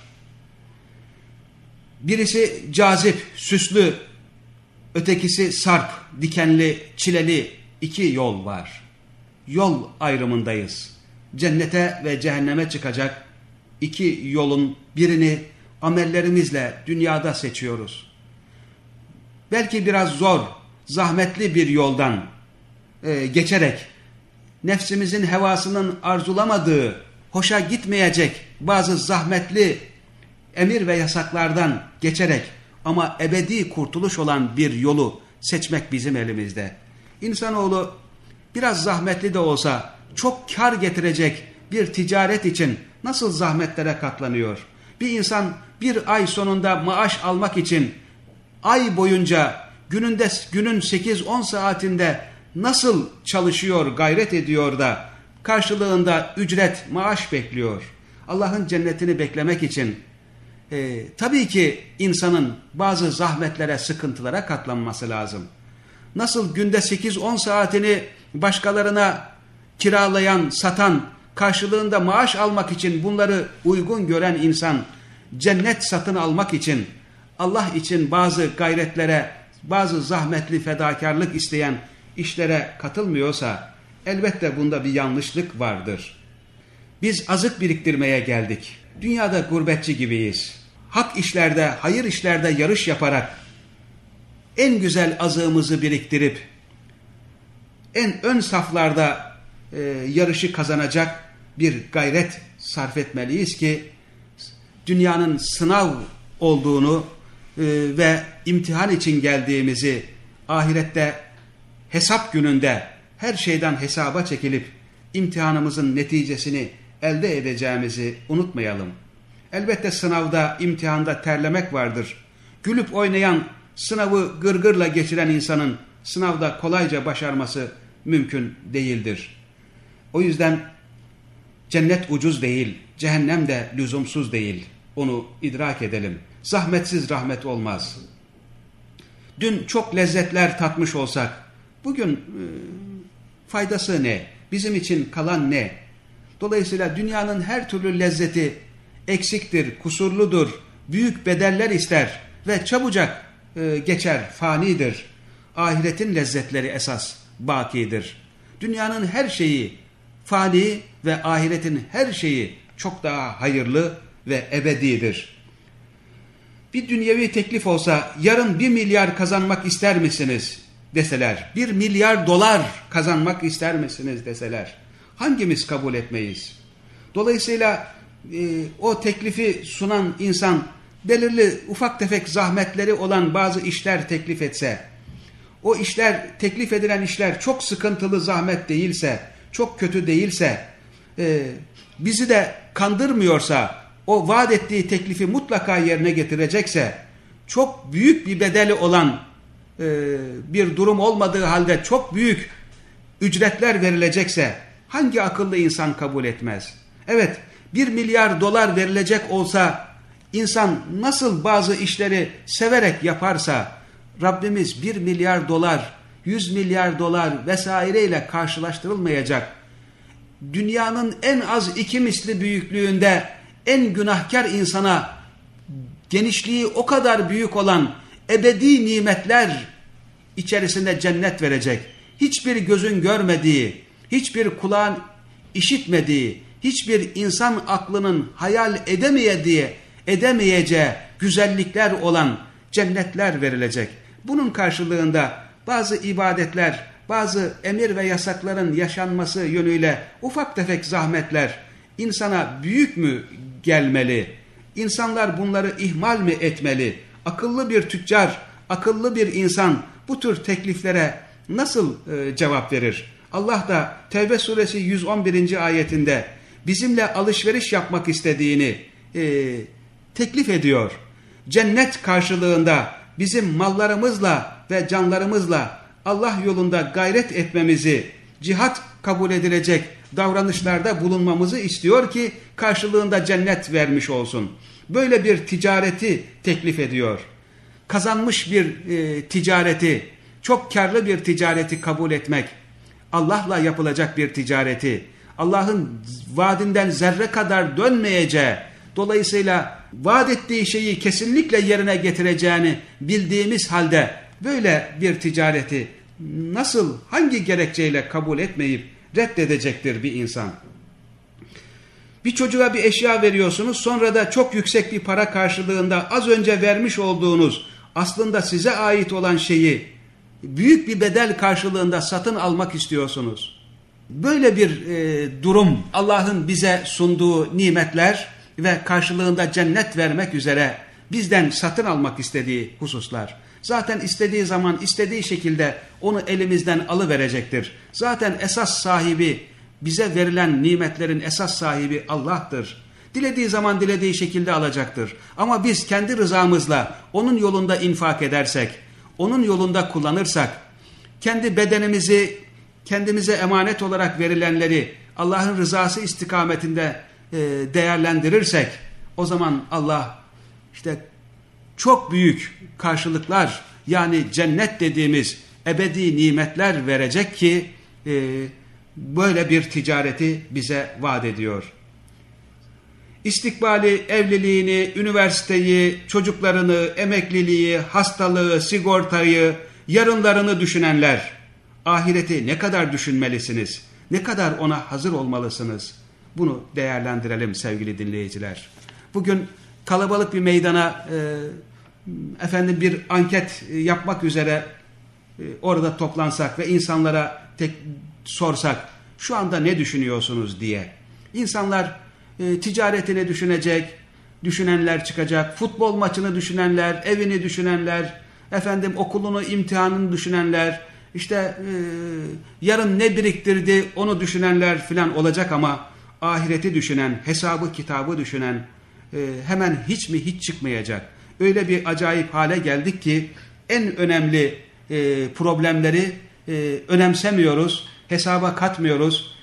Birisi cazip, süslü, ötekisi sarp, dikenli, çileli iki yol var. Yol ayrımındayız. Cennete ve cehenneme çıkacak iki yolun birini amellerimizle dünyada seçiyoruz. Belki biraz zor, zahmetli bir yoldan geçerek nefsimizin hevasının arzulamadığı, hoşa gitmeyecek bazı zahmetli emir ve yasaklardan geçerek ama ebedi kurtuluş olan bir yolu seçmek bizim elimizde. İnsanoğlu biraz zahmetli de olsa çok kar getirecek bir ticaret için nasıl zahmetlere katlanıyor? Bir insan bir ay sonunda maaş almak için ay boyunca günün 8-10 saatinde nasıl çalışıyor, gayret ediyor da karşılığında ücret, maaş bekliyor. Allah'ın cennetini beklemek için tabii ki insanın bazı zahmetlere, sıkıntılara katlanması lazım. Nasıl günde 8-10 saatini başkalarına kiralayan, satan, karşılığında maaş almak için bunları uygun gören insan, cennet satın almak için, Allah için bazı gayretlere, bazı zahmetli fedakarlık isteyen işlere katılmıyorsa, elbette bunda bir yanlışlık vardır. Biz azık biriktirmeye geldik. Dünyada gurbetçi gibiyiz. Hak işlerde, hayır işlerde yarış yaparak en güzel azığımızı biriktirip en ön saflarda yarışı kazanacak bir gayret sarf etmeliyiz ki dünyanın sınav olduğunu ve imtihan için geldiğimizi, ahirette hesap gününde her şeyden hesaba çekilip imtihanımızın neticesini elde edeceğimizi unutmayalım. Elbette sınavda, imtihanda terlemek vardır. Gülüp oynayan, sınavı gırgırla geçiren insanın sınavda kolayca başarması mümkün değildir. O yüzden cennet ucuz değil, cehennem de lüzumsuz değil. Onu idrak edelim. Zahmetsiz rahmet olmaz. Dün çok lezzetler tatmış olsak, bugün faydası ne? Bizim için kalan ne? Dolayısıyla dünyanın her türlü lezzeti eksiktir, kusurludur, büyük bedeller ister ve çabucak geçer, fanidir. Ahiretin lezzetleri esas bakidir. Dünyanın her şeyi fani ve ahiretin her şeyi çok daha hayırlı ve ebedidir. Bir dünyevi teklif olsa yarın 1 milyar kazanmak ister misiniz deseler, 1 milyar dolar kazanmak ister misiniz deseler, hangimiz kabul etmeyiz? Dolayısıyla o teklifi sunan insan belirli ufak tefek zahmetleri olan bazı işler teklif etse, o işler, teklif edilen işler çok sıkıntılı zahmet değilse, çok kötü değilse, bizi de kandırmıyorsa, o vaat ettiği teklifi mutlaka yerine getirecekse, çok büyük bir bedeli olan bir durum olmadığı halde çok büyük ücretler verilecekse, hangi akıllı insan kabul etmez? Evet, 1 milyar dolar verilecek olsa, insan nasıl bazı işleri severek yaparsa, Rabbimiz 1 milyar dolar, 100 milyar dolar vesaireyle karşılaştırılmayacak, dünyanın en az 2 misli büyüklüğünde en günahkar insana genişliği o kadar büyük olan ebedi nimetler içerisinde cennet verecek. Hiçbir gözün görmediği, hiçbir kulağın işitmediği, hiçbir insan aklının hayal edemeyeceği güzellikler olan cennetler verilecek. Bunun karşılığında bazı ibadetler, bazı emir ve yasakların yaşanması yönüyle ufak tefek zahmetler insana büyük mü gelmeli? İnsanlar bunları ihmal mi etmeli? Akıllı bir tüccar, akıllı bir insan bu tür tekliflere nasıl cevap verir? Allah da Tevbe suresi 111. ayetinde bizimle alışveriş yapmak istediğini teklif ediyor. Cennet karşılığında bizim mallarımızla ve canlarımızla Allah yolunda gayret etmemizi, cihat kabul edilecek davranışlarda bulunmamızı istiyor ki karşılığında cennet vermiş olsun. Böyle bir ticareti teklif ediyor. Kazanmış bir ticareti, çok karlı bir ticareti kabul etmek, Allah'la yapılacak bir ticareti, Allah'ın vaadinden zerre kadar dönmeyeceği, dolayısıyla vaat ettiği şeyi kesinlikle yerine getireceğini bildiğimiz halde böyle bir ticareti nasıl, hangi gerekçeyle kabul etmeyip reddedecektir bir insan? Bir çocuğa bir eşya veriyorsunuz, sonra da çok yüksek bir para karşılığında az önce vermiş olduğunuz aslında size ait olan şeyi büyük bir bedel karşılığında satın almak istiyorsunuz. Böyle bir durum Allah'ın bize sunduğu nimetler ve karşılığında cennet vermek üzere bizden satın almak istediği hususlar. Zaten istediği zaman, istediği şekilde onu elimizden alıverecektir. Zaten esas sahibi, bize verilen nimetlerin esas sahibi Allah'tır. Dilediği zaman dilediği şekilde alacaktır. Ama biz kendi rızamızla onun yolunda infak edersek, onun yolunda kullanırsak, kendi bedenimizi kendimize emanet olarak verilenleri Allah'ın rızası istikametinde değerlendirirsek, o zaman Allah işte çok büyük karşılıklar, yani cennet dediğimiz ebedi nimetler verecek ki böyle bir ticareti bize vaat ediyor. İstikbali, evliliğini, üniversiteyi, çocuklarını, emekliliği, hastalığı, sigortayı, yarınlarını düşünenler, ahireti ne kadar düşünmelisiniz? Ne kadar ona hazır olmalısınız? Bunu değerlendirelim sevgili dinleyiciler. Bugün kalabalık bir meydana bir anket yapmak üzere orada toplansak ve insanlara sorsak şu anda ne düşünüyorsunuz diye. İnsanlar ticaretini düşünenler çıkacak, futbol maçını düşünenler, evini düşünenler, okulunu, imtihanını düşünenler, yarın ne biriktirdi onu düşünenler filan olacak ama ahireti düşünen, hesabı kitabı düşünen hemen hiç çıkmayacak. Öyle bir acayip hale geldik ki en önemli problemleri önemsemiyoruz, hesaba katmıyoruz,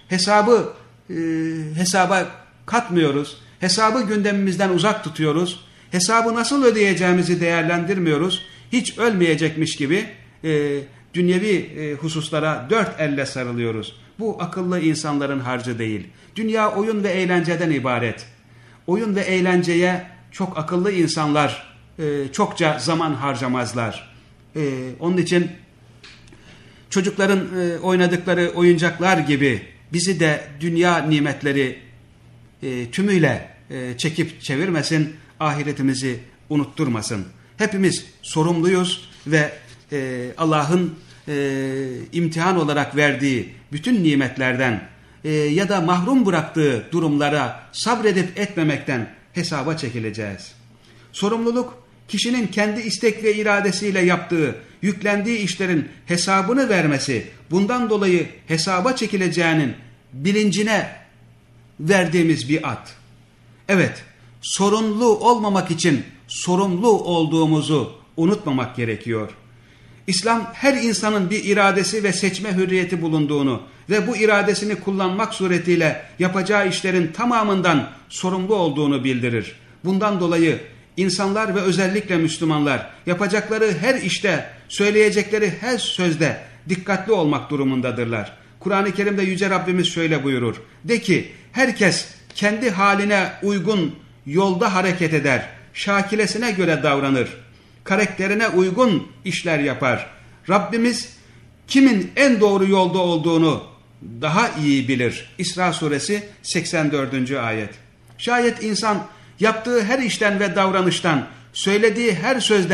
hesaba katmıyoruz, hesabı gündemimizden uzak tutuyoruz, hesabı nasıl ödeyeceğimizi değerlendirmiyoruz, hiç ölmeyecekmiş gibi dünyevi hususlara dört elle sarılıyoruz. Bu akıllı insanların harcı değil. Dünya oyun ve eğlenceden ibaret. Oyun ve eğlenceye çok akıllı insanlar çokça zaman harcamazlar. Onun için çocukların oynadıkları oyuncaklar gibi bizi de dünya nimetleri tümüyle çekip çevirmesin, ahiretimizi unutturmasın. Hepimiz sorumluyuz ve Allah'ın imtihan olarak verdiği bütün nimetlerden ya da mahrum bıraktığı durumlara sabredip etmemekten hesaba çekileceğiz. Sorumluluk, kişinin kendi istek ve iradesiyle yaptığı, yüklendiği işlerin hesabını vermesi, bundan dolayı hesaba çekileceğinin bilincine verdiğimiz bir ad. Evet, sorumlu olmamak için sorumlu olduğumuzu unutmamak gerekiyor. İslam her insanın bir iradesi ve seçme hürriyeti bulunduğunu ve bu iradesini kullanmak suretiyle yapacağı işlerin tamamından sorumlu olduğunu bildirir. Bundan dolayı insanlar ve özellikle Müslümanlar yapacakları her işte, söyleyecekleri her sözde dikkatli olmak durumundadırlar. Kur'an-ı Kerim'de Yüce Rabbimiz şöyle buyurur. De ki herkes kendi haline uygun yolda hareket eder, şakilesine göre davranır, karakterine uygun işler yapar. Rabbimiz kimin en doğru yolda olduğunu daha iyi bilir. İsra suresi 84. ayet. Şayet insan yaptığı her işten ve davranıştan, söylediği her sözden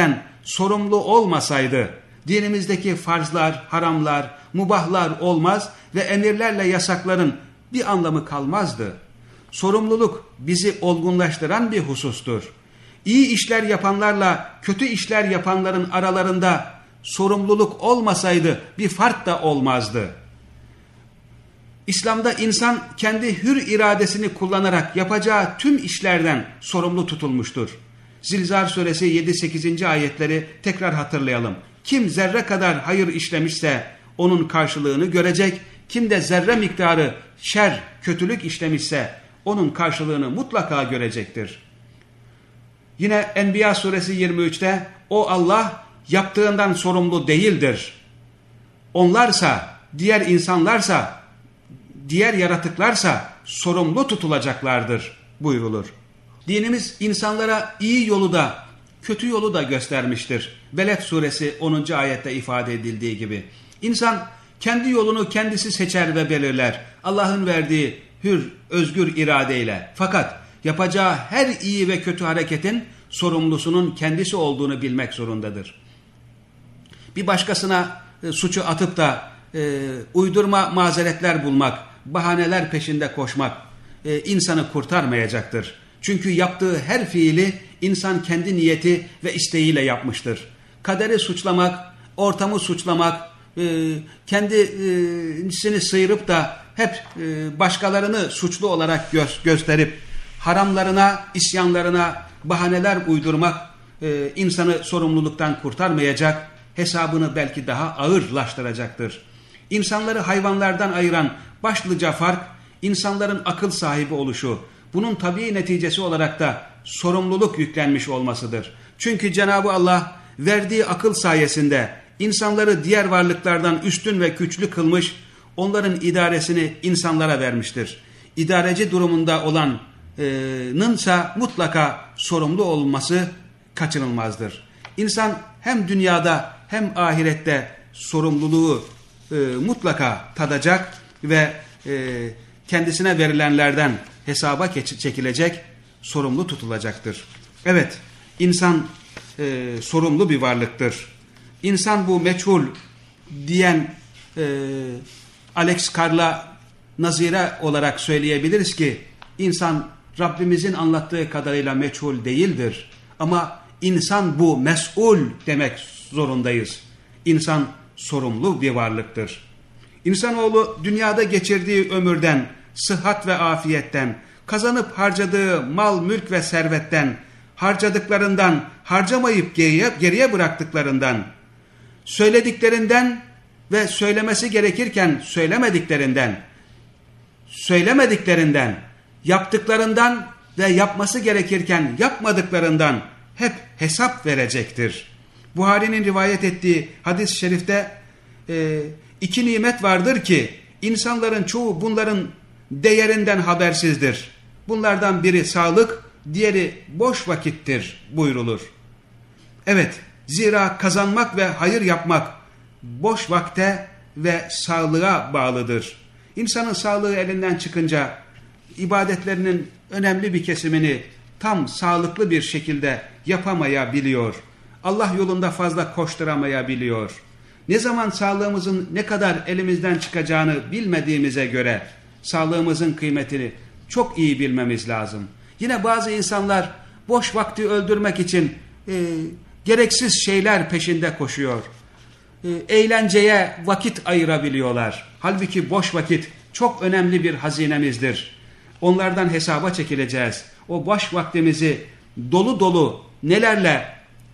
sorumlu olmasaydı, dinimizdeki farzlar, haramlar, mubahlar olmaz ve emirlerle yasakların bir anlamı kalmazdı. Sorumluluk bizi olgunlaştıran bir husustur. İyi işler yapanlarla kötü işler yapanların aralarında sorumluluk olmasaydı bir fark da olmazdı. İslam'da insan kendi hür iradesini kullanarak yapacağı tüm işlerden sorumlu tutulmuştur. Zilzal suresi 7-8. ayetleri tekrar hatırlayalım. Kim zerre kadar hayır işlemişse onun karşılığını görecek, kim de zerre miktarı şer, kötülük işlemişse onun karşılığını mutlaka görecektir. Yine Enbiya suresi 23'te o Allah yaptığından sorumlu değildir. Onlarsa, diğer insanlarsa, diğer yaratıklarsa sorumlu tutulacaklardır buyrulur. Dinimiz insanlara iyi yolu da kötü yolu da göstermiştir. Beled suresi 10. ayette ifade edildiği gibi. İnsan kendi yolunu kendisi seçer ve belirler. Allah'ın verdiği hür, özgür iradeyle. Fakat yapacağı her iyi ve kötü hareketin sorumlusunun kendisi olduğunu bilmek zorundadır. Bir başkasına suçu atıp da uydurma mazeretler bulmak, bahaneler peşinde koşmak insanı kurtarmayacaktır. Çünkü yaptığı her fiili insan kendi niyeti ve isteğiyle yapmıştır. Kaderi suçlamak, ortamı suçlamak, kendisini sıyırıp da hep başkalarını suçlu olarak gösterip haramlarına, isyanlarına bahaneler uydurmak insanı sorumluluktan kurtarmayacak, hesabını belki daha ağırlaştıracaktır. İnsanları hayvanlardan ayıran başlıca fark, insanların akıl sahibi oluşu. Bunun tabii neticesi olarak da sorumluluk yüklenmiş olmasıdır. Çünkü Cenab-ı Allah verdiği akıl sayesinde insanları diğer varlıklardan üstün ve güçlü kılmış, onların idaresini insanlara vermiştir. İdareci durumunda olanınsa mutlaka sorumlu olması kaçınılmazdır. İnsan hem dünyada hem ahirette sorumluluğu mutlaka tadacak ve kendisine verilenlerden hesaba çekilecek, sorumlu tutulacaktır. Evet, insan sorumlu bir varlıktır. İnsan bu meçhul diyen Alex Carr'la nazire olarak söyleyebiliriz ki insan Rabbimizin anlattığı kadarıyla meçhul değildir. Ama insan bu mes'ul demek zorundayız. İnsan sorumlu bir varlıktır. İnsanoğlu dünyada geçirdiği ömürden, sıhhat ve afiyetten, kazanıp harcadığı mal, mülk ve servetten, harcadıklarından, harcamayıp geriye bıraktıklarından, söylediklerinden ve söylemesi gerekirken söylemediklerinden, yaptıklarından ve yapması gerekirken yapmadıklarından hep hesap verecektir. Buhari'nin rivayet ettiği hadis-i şerifte iki nimet vardır ki insanların çoğu bunların değerinden habersizdir. Bunlardan biri sağlık, diğeri boş vakittir buyrulur. Evet, zira kazanmak ve hayır yapmak boş vakte ve sağlığa bağlıdır. İnsanın sağlığı elinden çıkınca ibadetlerinin önemli bir kesimini tam sağlıklı bir şekilde yapamayabiliyor. Allah yolunda fazla koşturamayabiliyor. Ne zaman sağlığımızın ne kadar elimizden çıkacağını bilmediğimize göre sağlığımızın kıymetini çok iyi bilmemiz lazım. Yine bazı insanlar boş vakti öldürmek için gereksiz şeyler peşinde koşuyor. Eğlenceye vakit ayırabiliyorlar. Halbuki boş vakit çok önemli bir hazinemizdir. Onlardan hesaba çekileceğiz. O boş vaktimizi dolu dolu nelerle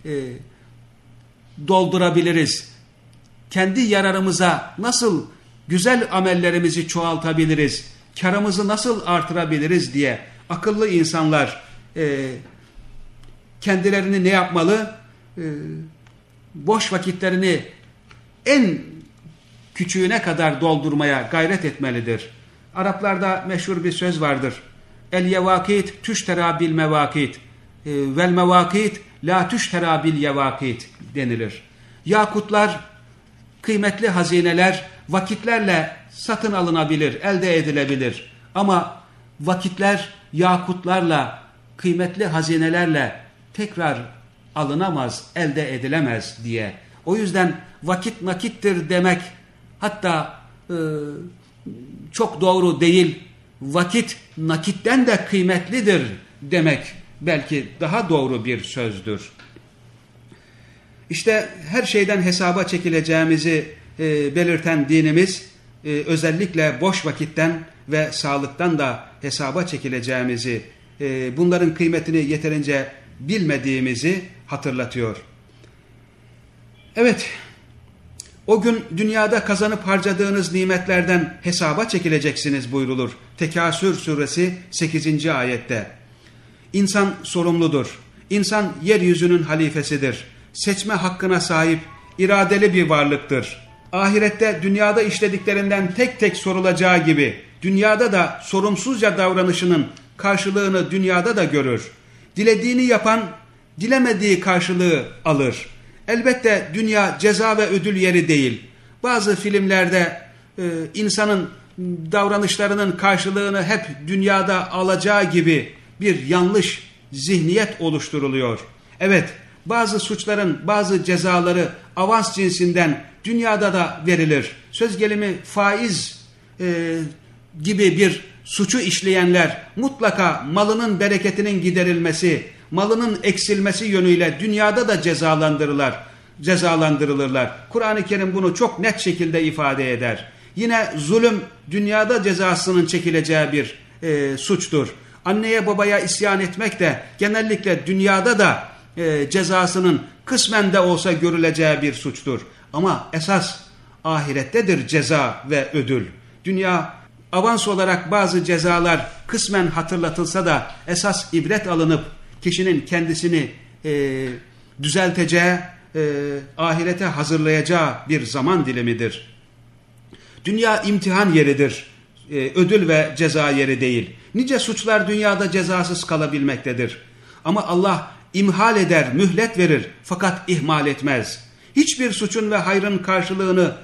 doldurabiliriz? Kendi yararımıza nasıl güzel amellerimizi çoğaltabiliriz? Karımızı nasıl artırabiliriz diye akıllı insanlar kendilerini ne yapmalı? Boş vakitlerini en küçüğüne kadar doldurmaya gayret etmelidir. Araplarda meşhur bir söz vardır. El yevakit tüştera bil mevakit vel mevakit la tüştera bil yevakit denilir. Yakutlar, kıymetli hazineler vakitlerle satın alınabilir, elde edilebilir. Ama vakitler yakutlarla, kıymetli hazinelerle tekrar alınamaz, elde edilemez diye. O yüzden vakit nakittir demek hatta çok doğru değil, vakit nakitten de kıymetlidir demek belki daha doğru bir sözdür. İşte her şeyden hesaba çekileceğimizi belirten dinimiz özellikle boş vakitten ve sağlıktan da hesaba çekileceğimizi, bunların kıymetini yeterince bilmediğimizi hatırlatıyor. Evet, o gün dünyada kazanıp harcadığınız nimetlerden hesaba çekileceksiniz buyrulur. Tekasür suresi 8. ayette. İnsan sorumludur. İnsan yeryüzünün halifesidir. Seçme hakkına sahip, iradeli bir varlıktır. Ahirette dünyada işlediklerinden tek tek sorulacağı gibi, dünyada da sorumsuzca davranışının karşılığını dünyada da görür. Dilediğini yapan, dilemediği karşılığı alır. Elbette dünya ceza ve ödül yeri değil. Bazı filmlerde insanın davranışlarının karşılığını hep dünyada alacağı gibi bir yanlış zihniyet oluşturuluyor. Evet, bazı suçların bazı cezaları avans cinsinden dünyada da verilir. Söz gelimi faiz gibi bir suçu işleyenler mutlaka malının bereketinin giderilmesi, malının eksilmesi yönüyle dünyada da cezalandırılırlar. Kur'an-ı Kerim bunu çok net şekilde ifade eder. Yine zulüm dünyada cezasının çekileceği bir suçtur. Anneye babaya isyan etmek de genellikle dünyada da cezasının kısmen de olsa görüleceği bir suçtur. Ama esas ahirettedir ceza ve ödül. Dünya avans olarak bazı cezalar kısmen hatırlatılsa da esas ibret alınıp kişinin kendisini düzelteceği, ahirete hazırlayacağı bir zaman dilimidir. Dünya imtihan yeridir, ödül ve ceza yeri değil. Nice suçlar dünyada cezasız kalabilmektedir. Ama Allah imhal eder, mühlet verir fakat ihmal etmez. Hiçbir suçun ve hayrın karşılığını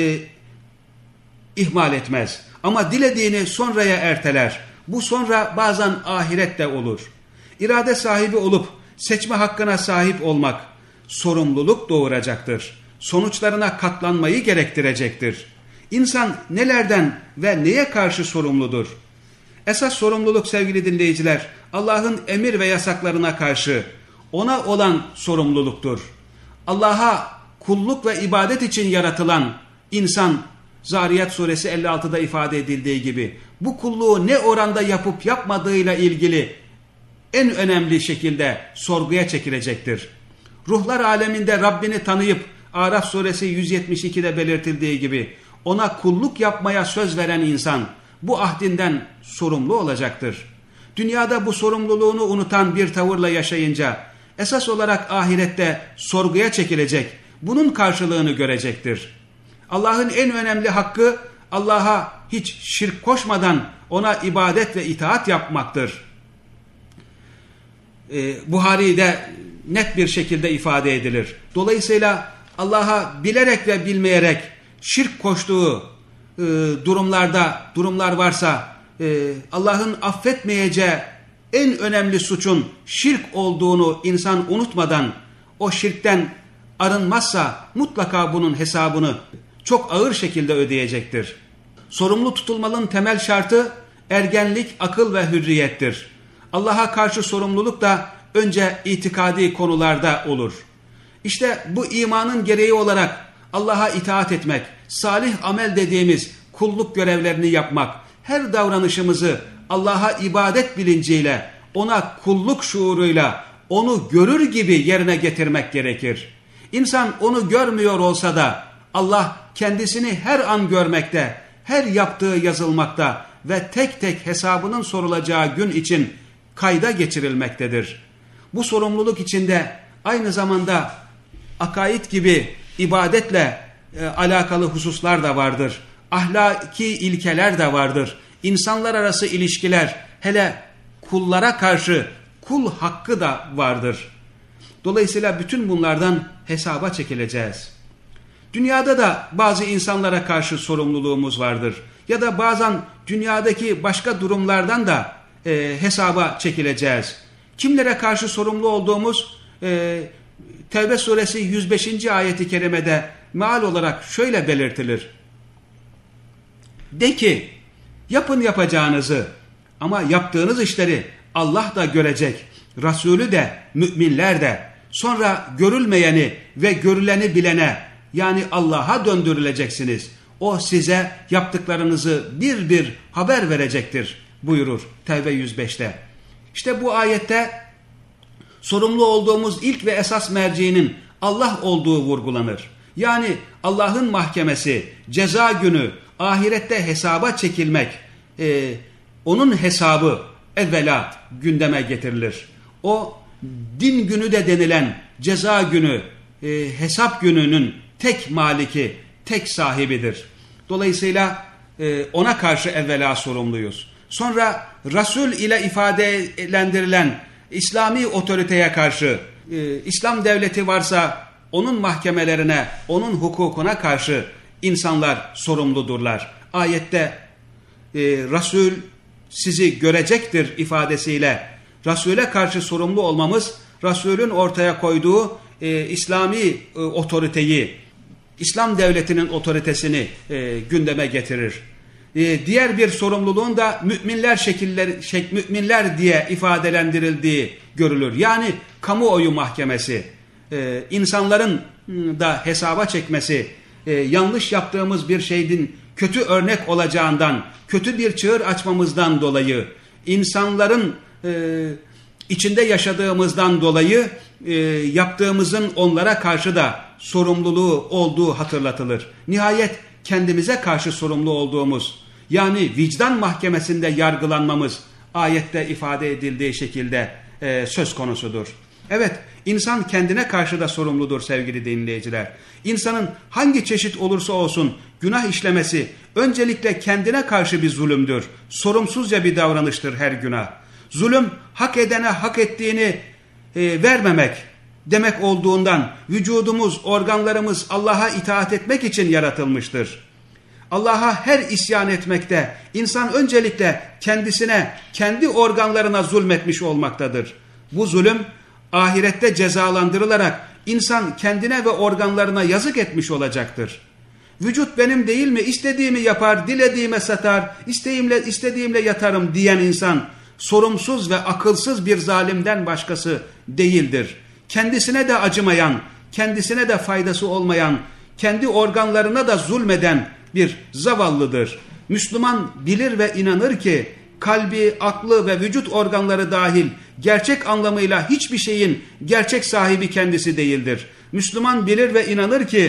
ihmal etmez. Ama dilediğini sonraya erteler. Bu sonra bazen ahirette olur. İrade sahibi olup seçme hakkına sahip olmak sorumluluk doğuracaktır. Sonuçlarına katlanmayı gerektirecektir. İnsan nelerden ve neye karşı sorumludur? Esas sorumluluk sevgili dinleyiciler, Allah'ın emir ve yasaklarına karşı ona olan sorumluluktur. Allah'a kulluk ve ibadet için yaratılan insan, Zariyat suresi 56'da ifade edildiği gibi, bu kulluğu ne oranda yapıp yapmadığıyla ilgili en önemli şekilde sorguya çekilecektir. Ruhlar aleminde Rabbini tanıyıp, Araf suresi 172'de belirtildiği gibi, ona kulluk yapmaya söz veren insan, bu ahdinden sorumlu olacaktır. Dünyada bu sorumluluğunu unutan bir tavırla yaşayınca, esas olarak ahirette sorguya çekilecek, bunun karşılığını görecektir. Allah'ın en önemli hakkı, Allah'a hiç şirk koşmadan ona ibadet ve itaat yapmaktır. Buhari'de net bir şekilde ifade edilir. Dolayısıyla Allah'a bilerek ve bilmeyerek şirk koştuğu durumlar varsa, Allah'ın affetmeyeceği en önemli suçun şirk olduğunu insan unutmadan o şirkten arınmazsa mutlaka bunun hesabını çok ağır şekilde ödeyecektir. Sorumlu tutulmanın temel şartı ergenlik, akıl ve hürriyettir. Allah'a karşı sorumluluk da önce itikadi konularda olur. İşte bu imanın gereği olarak Allah'a itaat etmek, salih amel dediğimiz kulluk görevlerini yapmak, her davranışımızı Allah'a ibadet bilinciyle, ona kulluk şuuruyla, onu görür gibi yerine getirmek gerekir. İnsan onu görmüyor olsa da Allah kendisini her an görmekte, her yaptığı yazılmakta ve tek tek hesabının sorulacağı gün için kayda geçirilmektedir. Bu sorumluluk içinde aynı zamanda akaid gibi ibadetle alakalı hususlar da vardır. Ahlaki ilkeler de vardır. İnsanlar arası ilişkiler, hele kullara karşı kul hakkı da vardır. Dolayısıyla bütün bunlardan hesaba çekileceğiz. Dünyada da bazı insanlara karşı sorumluluğumuz vardır. Ya da bazen dünyadaki başka durumlardan da hesaba çekileceğiz. Kimlere karşı sorumlu olduğumuz Tevbe suresi 105. ayeti kerimede meal olarak şöyle belirtilir. De ki, yapın yapacağınızı ama yaptığınız işleri Allah da görecek, Resulü de, müminler de. Sonra görülmeyeni ve görüleni bilene, yani Allah'a döndürüleceksiniz. O size yaptıklarınızı bir bir haber verecektir buyurur Tevbe 105'te. İşte bu ayette sorumlu olduğumuz ilk ve esas merciğinin Allah olduğu vurgulanır. Yani Allah'ın mahkemesi, ceza günü, ahirette hesaba çekilmek, onun hesabı evvela gündeme getirilir. O din günü de denilen ceza günü, hesap gününün tek maliki, tek sahibidir. Dolayısıyla ona karşı evvela sorumluyuz. Sonra Resul ile ifadelendirilen İslami otoriteye karşı, İslam devleti varsa onun mahkemelerine, onun hukukuna karşı insanlar sorumludurlar. Ayette Resul sizi görecektir ifadesiyle Resul'e karşı sorumlu olmamız, Resul'ün ortaya koyduğu İslami otoriteyi, İslam devletinin otoritesini gündeme getirir. Diğer bir sorumluluğun da müminler diye ifadelendirildiği görülür. Yani kamuoyu mahkemesi, insanların da hesaba çekmesi, yanlış yaptığımız bir şeyin kötü örnek olacağından, kötü bir çığır açmamızdan dolayı, insanların içinde yaşadığımızdan dolayı yaptığımızın onlara karşı da sorumluluğu olduğu hatırlatılır. Nihayet kendimize karşı sorumlu olduğumuz, yani vicdan mahkemesinde yargılanmamız ayette ifade edildiği şekilde söz konusudur. Evet, insan kendine karşı da sorumludur sevgili dinleyiciler. İnsanın hangi çeşit olursa olsun günah işlemesi öncelikle kendine karşı bir zulümdür. Sorumsuzca bir davranıştır her günah. Zulüm hak edene hak ettiğini vermemek demek olduğundan vücudumuz, organlarımız Allah'a itaat etmek için yaratılmıştır. Allah'a her isyan etmekte insan öncelikle kendisine, kendi organlarına zulmetmiş olmaktadır. Bu zulüm ahirette cezalandırılarak insan kendine ve organlarına yazık etmiş olacaktır. Vücut benim değil mi? İstediğimi yapar, dilediğime satar, istediğimle yatarım diyen insan sorumsuz ve akılsız bir zalimden başkası değildir. Kendisine de acımayan, kendisine de faydası olmayan, kendi organlarına da zulmeden bir zavallıdır. Müslüman bilir ve inanır ki kalbi, aklı ve vücut organları dahil gerçek anlamıyla hiçbir şeyin gerçek sahibi kendisi değildir. Müslüman bilir ve inanır ki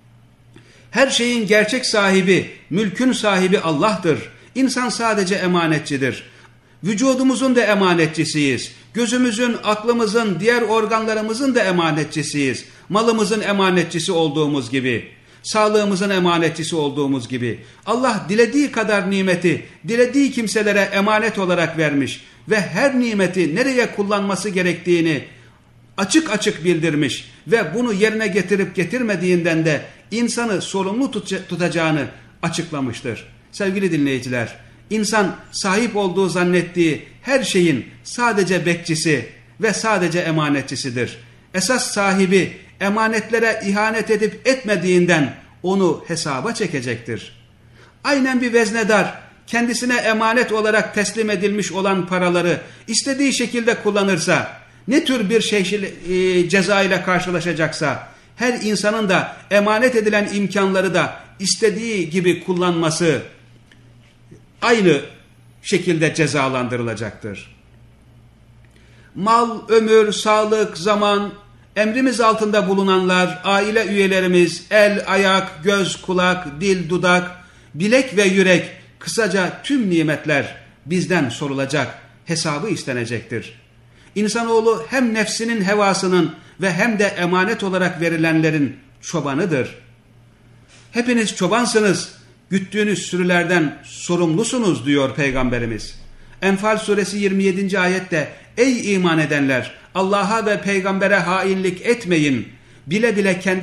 her şeyin gerçek sahibi, mülkün sahibi Allah'tır. İnsan sadece emanetçidir. Vücudumuzun da emanetçisiyiz. Gözümüzün, aklımızın, diğer organlarımızın da emanetçisiyiz. Malımızın emanetçisi olduğumuz gibi, sağlığımızın emanetçisi olduğumuz gibi. Allah dilediği kadar nimeti, dilediği kimselere emanet olarak vermiş ve her nimeti nereye kullanması gerektiğini açık açık bildirmiş ve bunu yerine getirip getirmediğinden de insanı sorumlu tutacağını açıklamıştır. Sevgili dinleyiciler, İnsan sahip olduğu zannettiği her şeyin sadece bekçisi ve sadece emanetçisidir. Esas sahibi emanetlere ihanet edip etmediğinden onu hesaba çekecektir. Aynen bir veznedar kendisine emanet olarak teslim edilmiş olan paraları istediği şekilde kullanırsa, ne tür bir ceza ile karşılaşacaksa, her insanın da emanet edilen imkanları da istediği gibi kullanması aynı şekilde cezalandırılacaktır. Mal, ömür, sağlık, zaman, emrimiz altında bulunanlar, aile üyelerimiz, el, ayak, göz, kulak, dil, dudak, bilek ve yürek, kısaca tüm nimetler bizden sorulacak, hesabı istenecektir. İnsanoğlu hem nefsinin hevasının ve hem de emanet olarak verilenlerin çobanıdır. Hepiniz çobansınız, güttüğünüz sürülerden sorumlusunuz diyor Peygamberimiz. Enfal suresi 27. ayette ey iman edenler Allah'a ve peygambere hainlik etmeyin. Bile bile kendi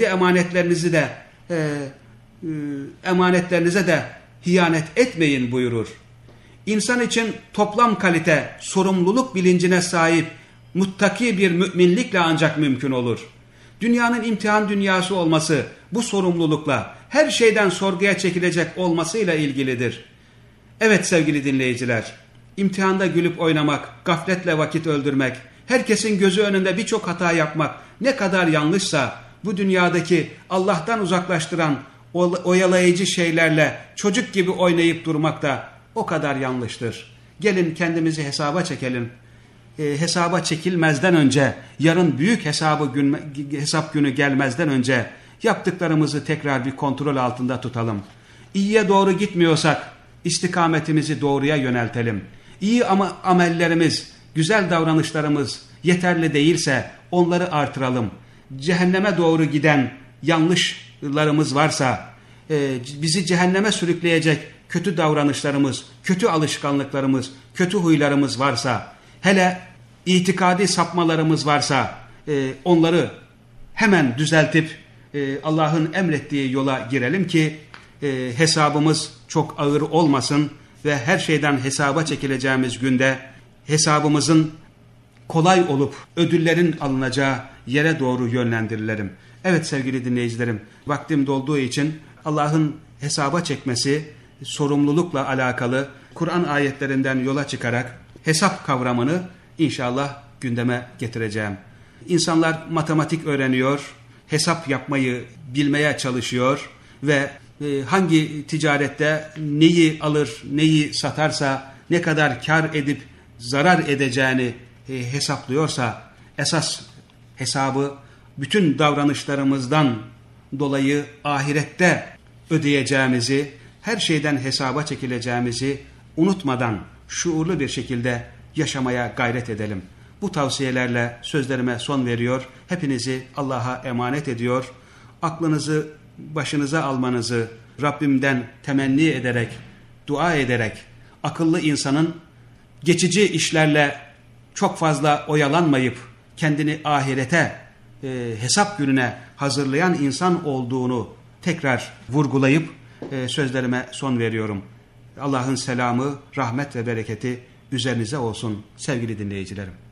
emanetlerinize de hiyanet etmeyin buyurur. İnsan için toplam kalite, sorumluluk bilincine sahip muttaki bir müminlikle ancak mümkün olur. Dünyanın imtihan dünyası olması bu sorumlulukla, her şeyden sorguya çekilecek olmasıyla ilgilidir. Evet sevgili dinleyiciler, imtihanda gülüp oynamak, gafletle vakit öldürmek, herkesin gözü önünde birçok hata yapmak ne kadar yanlışsa, bu dünyadaki Allah'tan uzaklaştıran oyalayıcı şeylerle çocuk gibi oynayıp durmak da o kadar yanlıştır. Gelin kendimizi hesaba çekelim. Hesaba çekilmezden önce, yarın büyük hesap günü gelmezden önce yaptıklarımızı tekrar bir kontrol altında tutalım. İyiye doğru gitmiyorsak istikametimizi doğruya yöneltelim. İyi ama amellerimiz, güzel davranışlarımız yeterli değilse onları artıralım. Cehenneme doğru giden yanlışlarımız varsa, bizi cehenneme sürükleyecek kötü davranışlarımız, kötü alışkanlıklarımız, kötü huylarımız varsa, hele itikadi sapmalarımız varsa onları hemen düzeltip Allah'ın emrettiği yola girelim ki hesabımız çok ağır olmasın ve her şeyden hesaba çekileceğimiz günde hesabımızın kolay olup ödüllerin alınacağı yere doğru yönlendirilelim. Evet sevgili dinleyicilerim, vaktim dolduğu için Allah'ın hesaba çekmesi, sorumlulukla alakalı Kur'an ayetlerinden yola çıkarak hesap kavramını inşallah gündeme getireceğim. İnsanlar matematik öğreniyor, hesap yapmayı bilmeye çalışıyor ve hangi ticarette neyi alır, neyi satarsa, ne kadar kar edip zarar edeceğini hesaplıyorsa, esas hesabı bütün davranışlarımızdan dolayı ahirette ödeyeceğimizi, her şeyden hesaba çekileceğimizi unutmadan şuurlu bir şekilde yaşamaya gayret edelim. Bu tavsiyelerle sözlerime son veriyor. Hepinizi Allah'a emanet ediyor. Aklınızı başınıza almanızı Rabbimden temenni ederek, dua ederek, akıllı insanın geçici işlerle çok fazla oyalanmayıp kendini ahirete, hesap gününe hazırlayan insan olduğunu tekrar vurgulayıp sözlerime son veriyorum. Allah'ın selamı, rahmet ve bereketi üzerinize olsun sevgili dinleyicilerim.